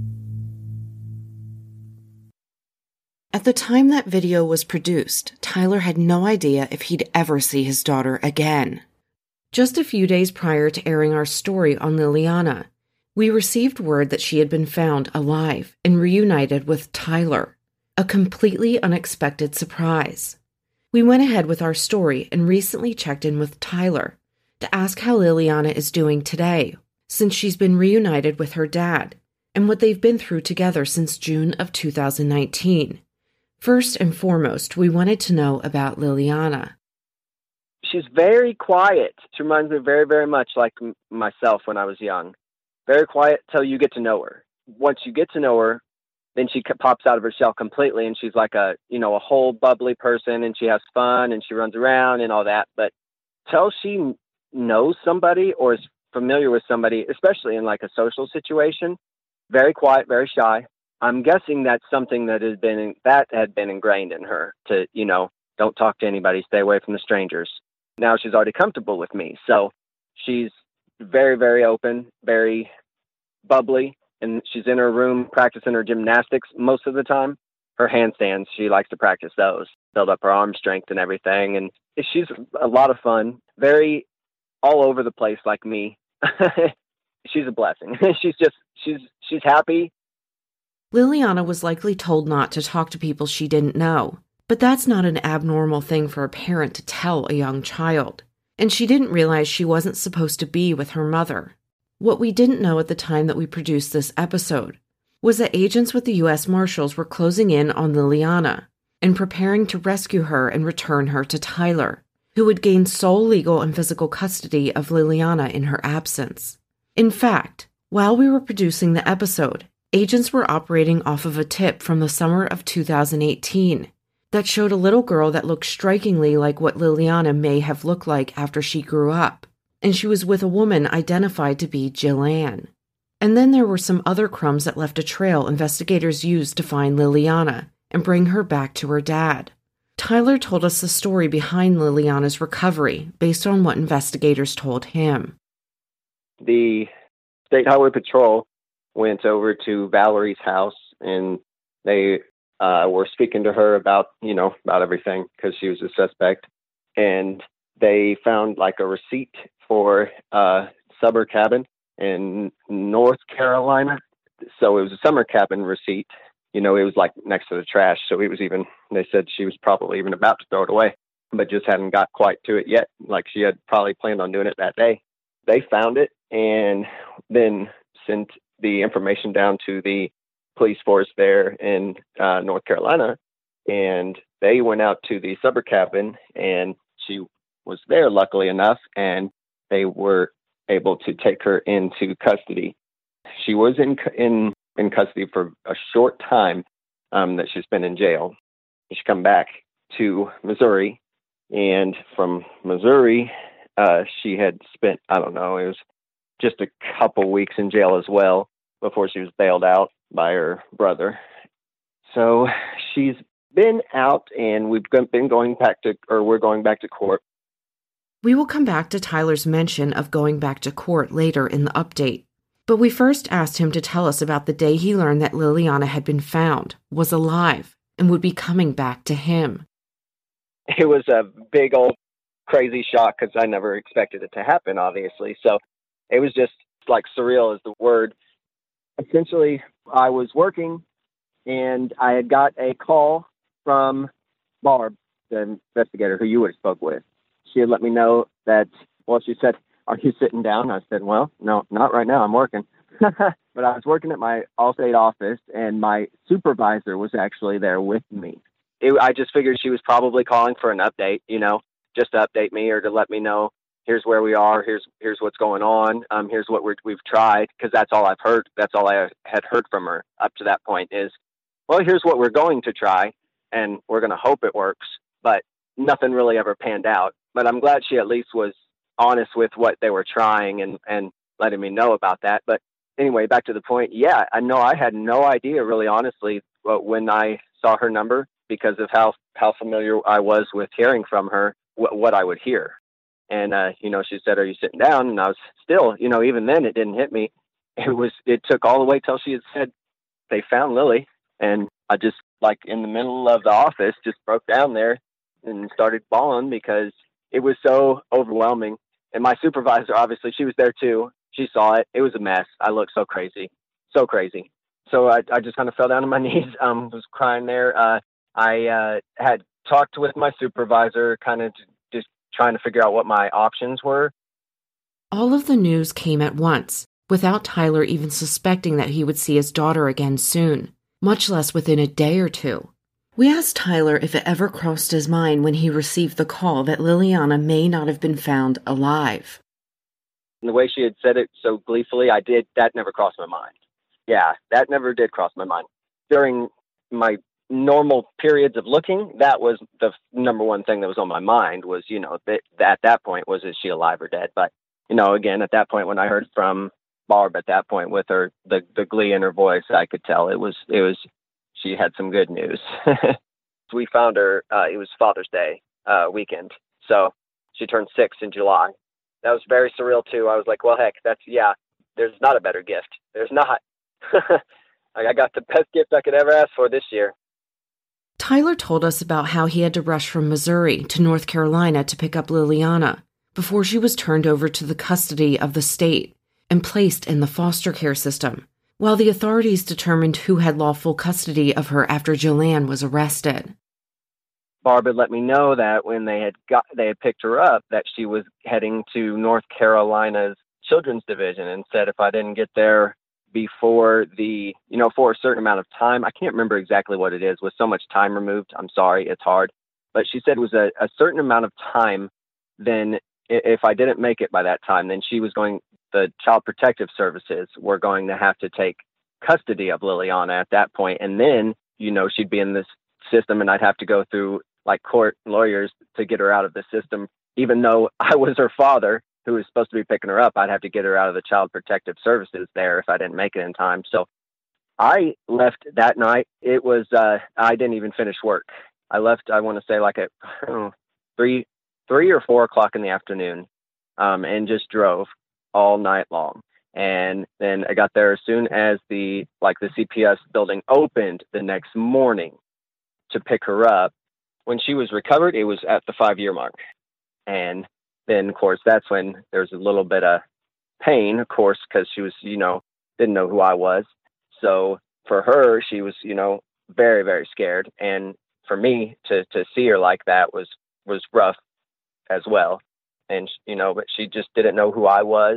A: At the time that video was produced, Tyler had no idea if he'd ever see his daughter again. Just a few days prior to airing our story on Liliana, we received word that she had been found alive and reunited with Tyler, a completely unexpected surprise. We went ahead with our story and recently checked in with Tyler to ask how Liliana is doing today, since she's been reunited with her dad, and what they've been through together since June of two thousand nineteen. First and foremost, we wanted to know about Liliana.
H: She's very quiet. She reminds me very, very much like m- myself when I was young. Very quiet till you get to know her. Once you get to know her, then she c- pops out of her shell completely, and she's like a, you know, a whole bubbly person, and she has fun, and she runs around and all that. But till she n- knows somebody or is familiar with somebody, especially in like a social situation, very quiet, very shy. I'm guessing that's something that has been that had been ingrained in her to, you know, don't talk to anybody, stay away from the strangers. Now she's already comfortable with me, so she's very, very open, very bubbly, and she's in her room practicing her gymnastics most of the time. Her handstands, she likes to practice those, build up her arm strength and everything. And she's a lot of fun, very all over the place like me. She's a blessing. she's just, she's, she's happy.
A: Liliana was likely told not to talk to people she didn't know, but that's not an abnormal thing for a parent to tell a young child. And she didn't realize she wasn't supposed to be with her mother. What we didn't know at the time that we produced this episode was that agents with the U S Marshals were closing in on Liliana and preparing to rescue her and return her to Tyler, who would gain sole legal and physical custody of Liliana in her absence. In fact, while we were producing the episode, agents were operating off of a tip from the summer of two thousand eighteen that showed a little girl that looked strikingly like what Liliana may have looked like after she grew up, and she was with a woman identified to be Jill Ann. And then there were some other crumbs that left a trail investigators used to find Liliana and bring her back to her dad. Tyler told us the story behind Liliana's recovery based on what investigators told him.
H: The State Highway Patrol went over to Valerie's house, and they uh, were speaking to her about, you know, about everything because she was a suspect. And they found like a receipt for a summer cabin in North Carolina. So it was a summer cabin receipt. You know, it was like next to the trash. So it was even, they said she was probably even about to throw it away, but just hadn't got quite to it yet. Like she had probably planned on doing it that day. They found it and then sent the information down to the police force there in uh, North Carolina. And they went out to the summer cabin, and she was there, luckily enough, and they were able to take her into custody. She was in in in custody for a short time um, that she's been in jail. She come back to Missouri, and from Missouri, uh, she had spent, I don't know, it was just a couple weeks in jail as well before she was bailed out by her brother. So she's been out, and we've been going back to, or we're going back to court.
A: We will come back to Tyler's mention of going back to court later in the update. But we first asked him to tell us about the day he learned that Liliana had been found, was alive, and would be coming back to him.
H: It was a big old crazy shock because I never expected it to happen, obviously. So it was just like surreal is the word. Essentially, I was working, and I had got a call from Barb, the investigator who you would have spoke with. She had let me know that, well, she said, "Are you sitting down?" I said, "Well, no, not right now. I'm working." But I was working at my Allstate office, and my supervisor was actually there with me. It, I just figured she was probably calling for an update, you know, just to update me or to let me know, here's where we are, here's here's what's going on, um, here's what we're, we've tried, because that's all I've heard. That's all I had heard from her up to that point is, well, here's what we're going to try, and we're going to hope it works, but nothing really ever panned out. But I'm glad she at least was honest with what they were trying and, and letting me know about that. But anyway, back to the point. Yeah, I know I had no idea really, honestly, when I saw her number because of how, how familiar I was with hearing from her, wh- what I would hear. And, uh, you know, she said, "Are you sitting down?" And I was still, you know, even then it didn't hit me. It was, it took all the way till she had said, "They found Lily." And I just, like in the middle of the office, just broke down there and started bawling because it was so overwhelming. And my supervisor, obviously, she was there too. She saw it. It was a mess. I looked so crazy, so crazy. So I, I just kind of fell down on my knees, um, was crying there. Uh, I uh, had talked with my supervisor, kind of just trying to figure out what my options were.
A: All of the news came at once, without Tyler even suspecting that he would see his daughter again soon, much less within a day or two. We asked Tyler if it ever crossed his mind when he received the call that Liliana may not have been found alive.
H: And the way she had said it so gleefully, I did, that never crossed my mind. Yeah, that never did cross my mind. During my normal periods of looking, that was the number one thing that was on my mind was, you know, that at that point was, is she alive or dead? But, you know, again, at that point, when I heard from Barb at that point with her, the, the glee in her voice, I could tell it was, it was, she had some good news. We found her, uh, it was Father's Day uh, weekend. So she turned six in July. That was very surreal too. I was like, well, heck, that's, yeah, there's not a better gift. There's not. I got the best gift I could ever ask for this year.
A: Tyler told us about how he had to rush from Missouri to North Carolina to pick up Liliana before she was turned over to the custody of the state and placed in the foster care system, while the authorities determined who had lawful custody of her after Jillian was arrested.
H: Barb had let me know that when they had got they had picked her up, that she was heading to North Carolina's Children's Division, and said if I didn't get there before the, you know, for a certain amount of time, I can't remember exactly what it is, with so much time removed, I'm sorry, it's hard. But she said it was a, a certain amount of time, then if I didn't make it by that time, then she was going, the Child Protective Services were going to have to take custody of Liliana at that point. And then, you know, she'd be in this system and I'd have to go through like court lawyers to get her out of the system. Even though I was her father, who was supposed to be picking her up, I'd have to get her out of the Child Protective Services there if I didn't make it in time. So I left that night. It was, uh, I didn't even finish work. I left, I want to say like at oh, three, three or four o'clock in the afternoon, um, and just drove all night long. And then I got there as soon as the, like the C P S building opened the next morning to pick her up. When she was recovered, it was at the five year mark. And then, of course, that's when there's a little bit of pain, of course, because she was, you know, didn't know who I was. So for her, she was, you know, very, very scared. And for me to, to see her like that was, was rough as well. And, you know, but she just didn't know who I was.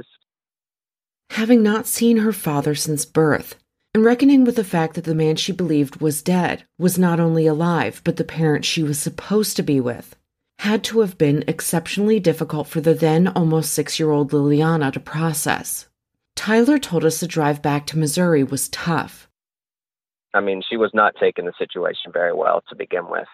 A: Having not seen her father since birth, and reckoning with the fact that the man she believed was dead was not only alive, but the parent she was supposed to be with, had to have been exceptionally difficult for the then almost six-year-old Liliana to process. Tyler told us the drive back to Missouri was tough.
H: I mean, she was not taking the situation very well to begin with.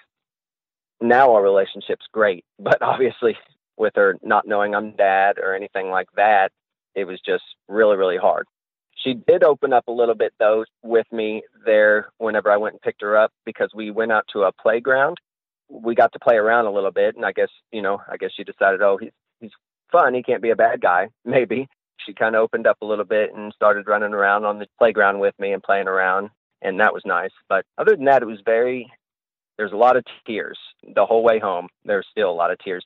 H: Now our relationship's great, but obviously with her not knowing I'm dad or anything like that, it was just really, really hard. She did open up a little bit, though, with me there whenever I went and picked her up, because we went out to a playground. We got to play around a little bit, and I guess, you know, I guess she decided, oh, he's, he's fun. He can't be a bad guy, maybe. She kind of opened up a little bit and started running around on the playground with me and playing around, and that was nice. But other than that, it was very, there's a lot of tears. The whole way home, there's still a lot of tears.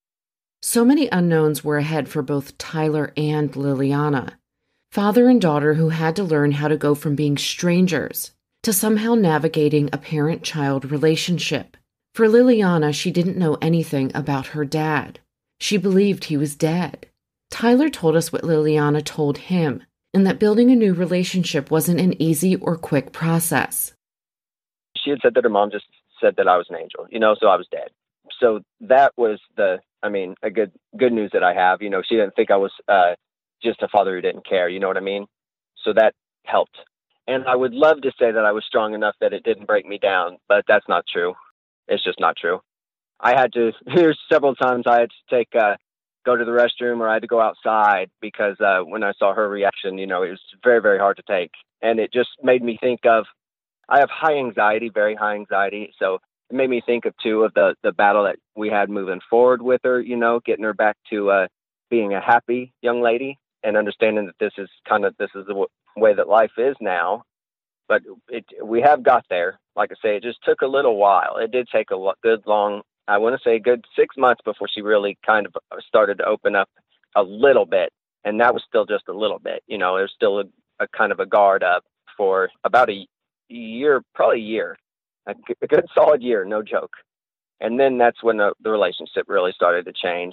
A: So many unknowns were ahead for both Tyler and Liliana, father and daughter who had to learn how to go from being strangers to somehow navigating a parent-child relationship. For Liliana, she didn't know anything about her dad. She believed he was dead. Tyler told us what Liliana told him, and that building a new relationship wasn't an easy or quick process.
H: She had said that her mom just said that I was an angel, you know, so I was dead. So that was the, I mean, a good good news that I have. You know, she didn't think I was uh, just a father who didn't care, you know what I mean? So that helped. And I would love to say that I was strong enough that it didn't break me down, but that's not true. It's just not true. I had to, there's several times I had to take, uh, go to the restroom, or I had to go outside because uh, when I saw her reaction, you know, it was very, very hard to take. And it just made me think of, I have high anxiety, very high anxiety. So it made me think of, too, of the, the battle that we had moving forward with her, you know, getting her back to uh, being a happy young lady and understanding that this is kind of, this is the w- way that life is now. But it, we have got there. Like I say, it just took a little while. It did take a lo- good long, I want to say a good six months before she really kind of started to open up a little bit. And that was still just a little bit. You know, there's still a, a kind of a guard up for about a year, probably a year, a, g- a good solid year, no joke. And then that's when the, the relationship really started to change.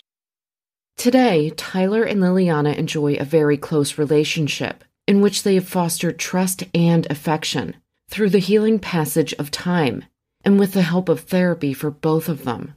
A: Today, Tyler and Liliana enjoy a very close relationship in which they have fostered trust and affection through the healing passage of time and with the help of therapy for both of them.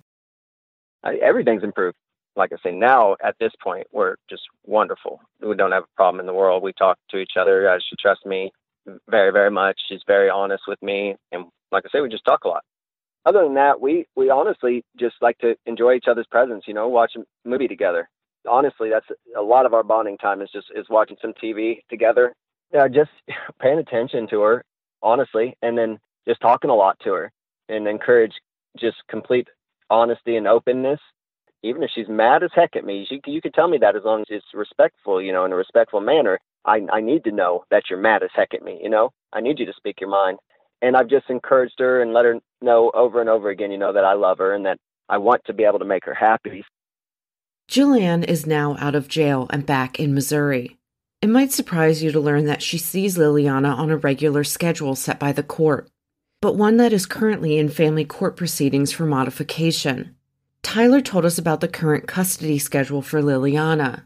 H: I, everything's improved. Like I say, now at this point, we're just wonderful. We don't have a problem in the world. We talk to each other. Uh, she trusts me very, very much. She's very honest with me. And like I say, we just talk a lot. Other than that, we, we honestly just like to enjoy each other's presence, you know, watch a movie together. Honestly, that's a lot of our bonding time is just is watching some T V together. Yeah, just paying attention to her, honestly, and then just talking a lot to her and encourage just complete honesty and openness. Even if she's mad as heck at me, she, you could tell me that as long as it's respectful, you know, in a respectful manner. I, I need to know that you're mad as heck at me, you know. I need you to speak your mind. And I've just encouraged her and let her know over and over again, you know, that I love her and that I want to be able to make her happy.
A: Jillian is now out of jail and back in Missouri. It might surprise you to learn that she sees Liliana on a regular schedule set by the court, but one that is currently in family court proceedings for modification. Tyler told us about the current custody schedule for Liliana.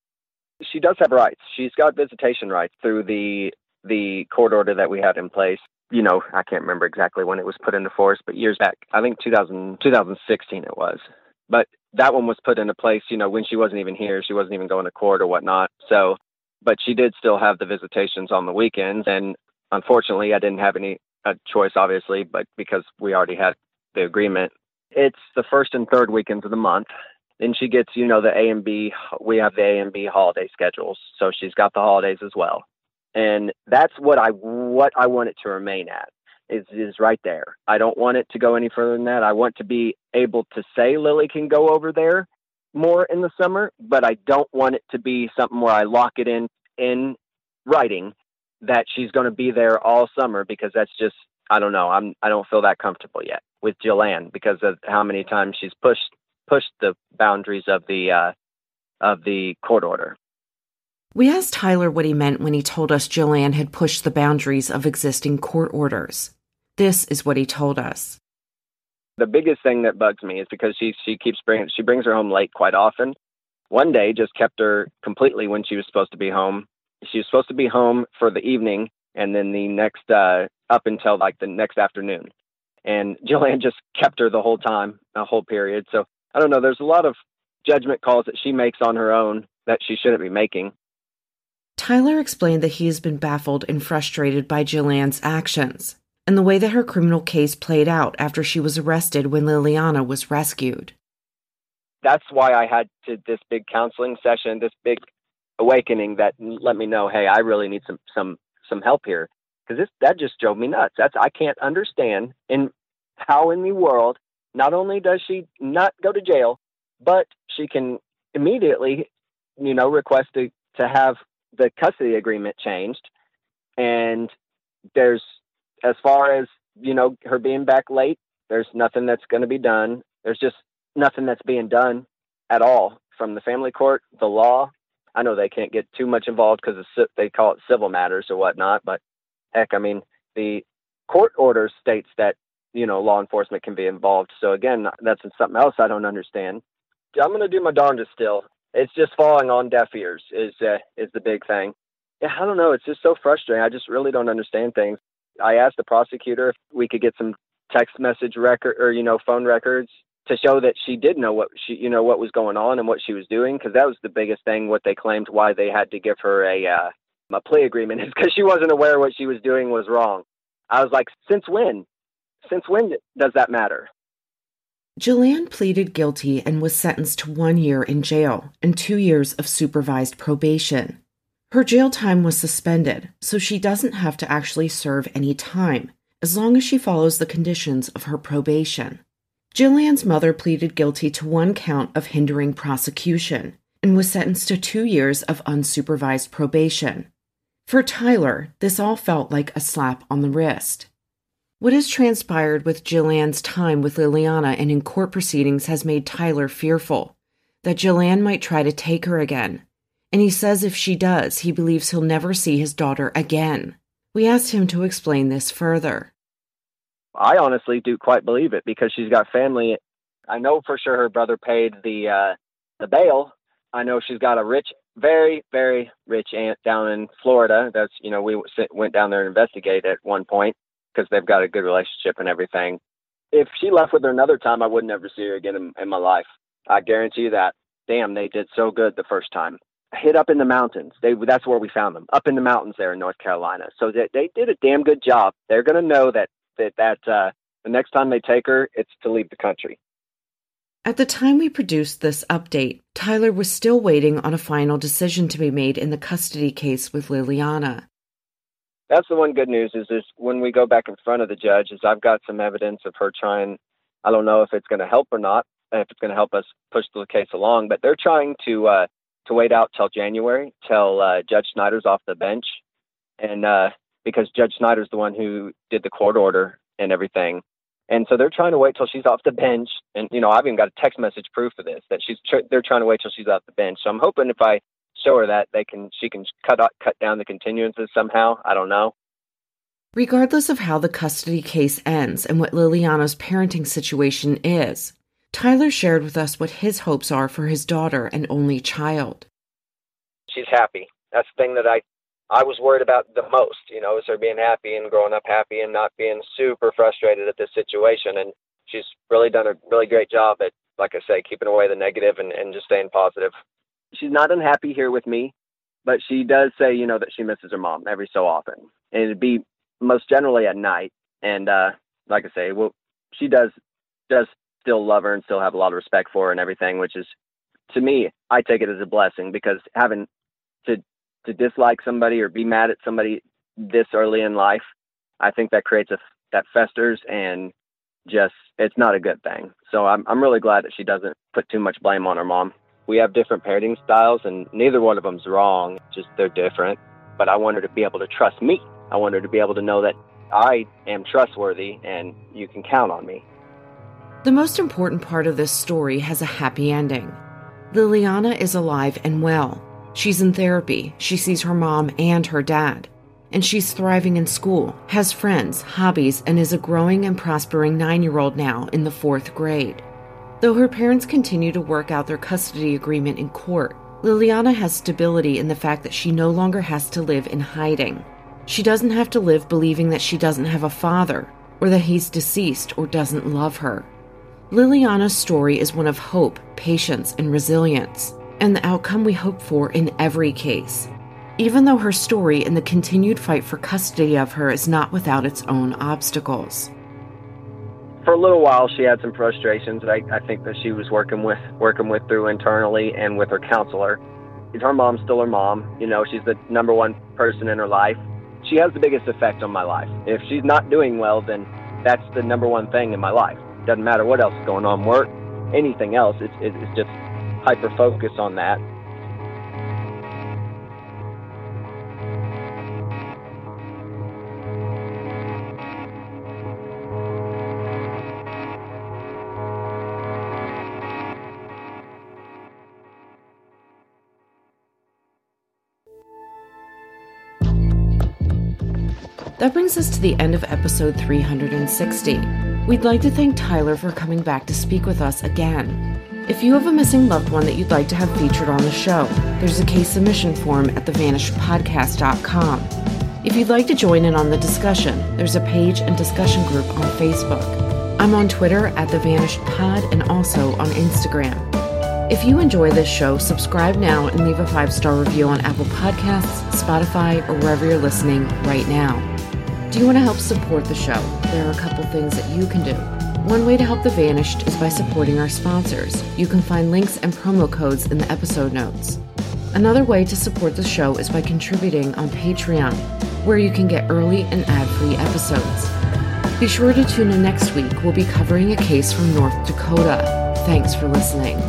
H: She does have rights. She's got visitation rights through the the court order that we had in place. You know, I can't remember exactly when it was put into force, but years back, I think two thousand, twenty sixteen it was. But that one was put into place, you know, when she wasn't even here. She wasn't even going to court or whatnot. So, but she did still have the visitations on the weekends. And unfortunately, I didn't have any a choice, obviously, but because we already had the agreement. It's the first and third weekends of the month. Then she gets, you know, the A and B. We have the A and B holiday schedules. So she's got the holidays as well. And that's what I what I want it to remain at, is, is right there. I don't want it to go any further than that. I want to be able to say Lily can go over there more in the summer, but I don't want it to be something where I lock it in in writing that she's going to be there all summer, because that's just, I don't know. I'm I don't feel that comfortable yet with Jillian because of how many times she's pushed pushed the boundaries of the uh, of the court order.
A: We asked Tyler what he meant when he told us Jillian had pushed the boundaries of existing court orders. This is what he told us.
H: The biggest thing that bugs me is because she she keeps bringing she brings her home late quite often. One day just kept her completely when she was supposed to be home. She was supposed to be home for the evening, and then the next uh, up until like the next afternoon. And Jillian just kept her the whole time, the whole period. So I don't know. There's a lot of judgment calls that she makes on her own that she shouldn't be making.
A: Tyler explained that he has been baffled and frustrated by Jillian's actions and the way that her criminal case played out after she was arrested when Liliana was rescued.
H: That's why I had to this big counseling session, this big awakening that let me know, hey, I really need some some some help here, because this that just drove me nuts. That's I can't understand in how in the world not only does she not go to jail, but she can immediately, you know, request to to have the custody agreement changed. And there's, as far as, you know, her being back late, there's nothing that's going to be done. There's just nothing that's being done at all from the family court, the law. I know they can't get too much involved because they call it civil matters or whatnot, but heck, I mean, the court order states that, you know, law enforcement can be involved. So again, that's something else I don't understand. I'm going to do my darndest still. It's just falling on deaf ears is uh, is the big thing. Yeah, I don't know. It's just so frustrating. I just really don't understand things. I asked the prosecutor if we could get some text message record or, you know, phone records to show that she did know what she, you know, what was going on and what she was doing. Cause that was the biggest thing, what they claimed why they had to give her a, uh, a plea agreement is because she wasn't aware what she was doing was wrong. I was like, since when? Since when does that matter?
A: Jillian pleaded guilty and was sentenced to one year in jail and two years of supervised probation. Her jail time was suspended, so she doesn't have to actually serve any time, as long as she follows the conditions of her probation. Jillian's mother pleaded guilty to one count of hindering prosecution and was sentenced to two years of unsupervised probation. For Tyler, this all felt like a slap on the wrist. What has transpired with Jillian's time with Liliana and in court proceedings has made Tyler fearful that Jillian might try to take her again, and he says if she does, he believes he'll never see his daughter again. We asked him to explain this further.
H: I honestly do quite believe it because she's got family. I know for sure her brother paid the uh, the bail. I know she's got a rich, very, very rich aunt down in Florida. That's, you know, we went down there and investigated at one point, because they've got a good relationship and everything. If she left with her another time, I would never see her again in, in my life. I guarantee you that. Damn, they did so good the first time. Hid up in the mountains. They That's where we found them, up in the mountains there in North Carolina. So they, they did a damn good job. They're going to know that, that, that uh, the next time they take her, it's to leave the country.
A: At the time we produced this update, Tyler was still waiting on a final decision to be made in the custody case with Liliana.
H: That's the one good news is, is when we go back in front of the judge is I've got some evidence of her trying. I don't know if it's going to help or not, if it's going to help us push the case along, but they're trying to uh, to wait out till January, till uh, Judge Snyder's off the bench. And uh, because Judge Snyder's the one who did the court order and everything. And so they're trying to wait till she's off the bench. And, you know, I've even got a text message proof of this, that she's, tr- they're trying to wait till she's off the bench. So I'm hoping if I show her that, they can, she can cut out, cut down the continuances somehow. I don't know.
A: Regardless of how the custody case ends and what Liliana's parenting situation is, Tyler shared with us what his hopes are for his daughter and only child.
H: She's happy. That's the thing that I, I was worried about the most, you know, is her being happy and growing up happy and not being super frustrated at this situation. And she's really done a really great job at, like I say, keeping away the negative and, and just staying positive. She's not unhappy here with me, but she does say, you know, that she misses her mom every so often. And it'd be most generally at night. And uh, like I say, well, she does does still love her and still have a lot of respect for her and everything, which is, to me, I take it as a blessing, because having to to dislike somebody or be mad at somebody this early in life, I think that creates a that festers, and just, it's not a good thing. So I'm I'm really glad that she doesn't put too much blame on her mom. We have different parenting styles, and neither one of them's wrong, just they're different. But I want her to be able to trust me. I want her to be able to know that I am trustworthy and you can count on me.
A: The most important part of this story has a happy ending. Liliana is alive and well. She's in therapy, she sees her mom and her dad, and she's thriving in school, has friends, hobbies, and is a growing and prospering nine-year-old now in the fourth grade. Though her parents continue to work out their custody agreement in court, Liliana has stability in the fact that she no longer has to live in hiding. She doesn't have to live believing that she doesn't have a father, or that he's deceased or doesn't love her. Liliana's story is one of hope, patience, and resilience, and the outcome we hope for in every case, even though her story and the continued fight for custody of her is not without its own obstacles.
H: For a little while, she had some frustrations that I, I think that she was working with, working with through internally and with her counselor. Her mom's still her mom. You know, she's the number one person in her life. She has the biggest effect on my life. If she's not doing well, then that's the number one thing in my life. Doesn't matter what else is going on, work, anything else. It's, it's just hyper-focus on that.
A: That brings us to the end of episode three hundred sixty. We'd like to thank Tyler for coming back to speak with us again. If you have a missing loved one that you'd like to have featured on the show, there's a case submission form at the vanished podcast dot com. If you'd like to join in on the discussion, there's a page and discussion group on Facebook. I'm on Twitter at TheVanishedPod and also on Instagram. If you enjoy this show, subscribe now and leave a five-star review on Apple Podcasts, Spotify, or wherever you're listening right now. Do you want to help support the show? There are a couple things that you can do. One way to help The Vanished is by supporting our sponsors. You can find links and promo codes in the episode notes. Another way to support the show is by contributing on Patreon, where you can get early and ad-free episodes. Be sure to tune in next week. We'll be covering a case from North Dakota. Thanks for listening.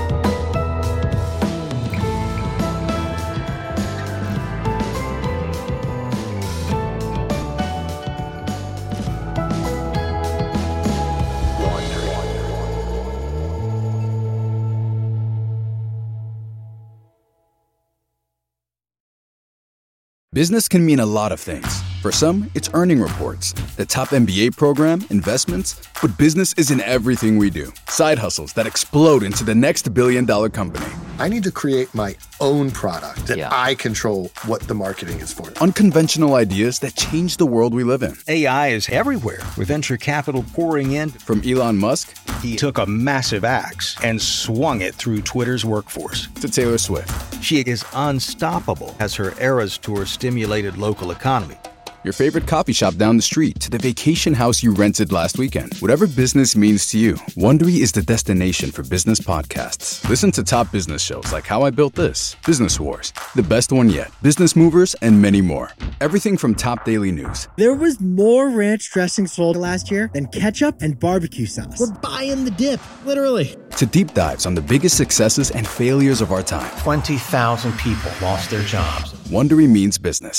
I: Business can mean a lot of things. For some, it's earning reports, the top M B A program, investments, but business isn't everything we do. Side hustles that explode into the next billion dollar company.
J: I need to create my own product that
K: yeah.
J: I control what the marketing is for.
I: Unconventional ideas that change the world we live in.
K: A I is everywhere, with venture capital pouring in.
I: From Elon Musk,
K: he took a massive axe and swung it through Twitter's workforce.
I: To Taylor Swift.
K: She is unstoppable as her Eras Tour stimulated local economy.
I: Your favorite coffee shop down the street to the vacation house you rented last weekend. Whatever business means to you, Wondery is the destination for business podcasts. Listen to top business shows like How I Built This, Business Wars, The Best One Yet, Business Movers, and many more. Everything from top daily news.
L: There was more ranch dressing sold last year than ketchup and barbecue sauce. We're buying the dip, literally.
I: To deep dives on the biggest successes and failures of our time.
M: twenty thousand people lost their jobs.
I: Wondery means business.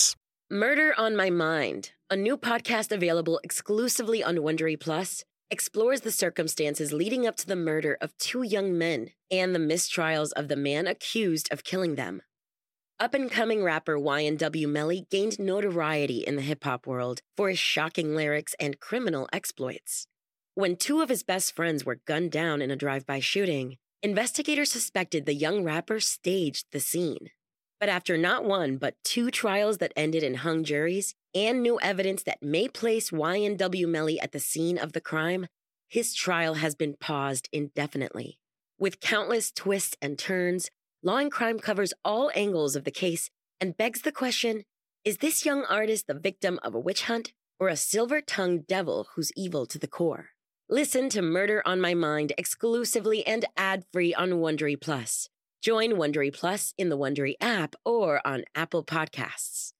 M: Murder on My Mind, a new podcast available exclusively on Wondery Plus, explores the circumstances leading up to the murder of two young men and the mistrials of the man accused of killing them. Up-and-coming rapper Y N W Melly gained notoriety in the hip-hop world for his shocking lyrics and criminal exploits. When two of his best friends were gunned down in a drive-by shooting, investigators suspected the young rapper staged the scene. But after not one, but two trials that ended in hung juries and new evidence that may place Y N W Melly at the scene of the crime, his trial has been paused indefinitely. With countless twists and turns, Law and Crime covers all angles of the case and begs the question, is this young artist the victim of a witch hunt or a silver-tongued devil who's evil to the core? Listen to Murder on My Mind exclusively and ad-free on Wondery Plus. Join Wondery Plus in the Wondery app or on Apple Podcasts.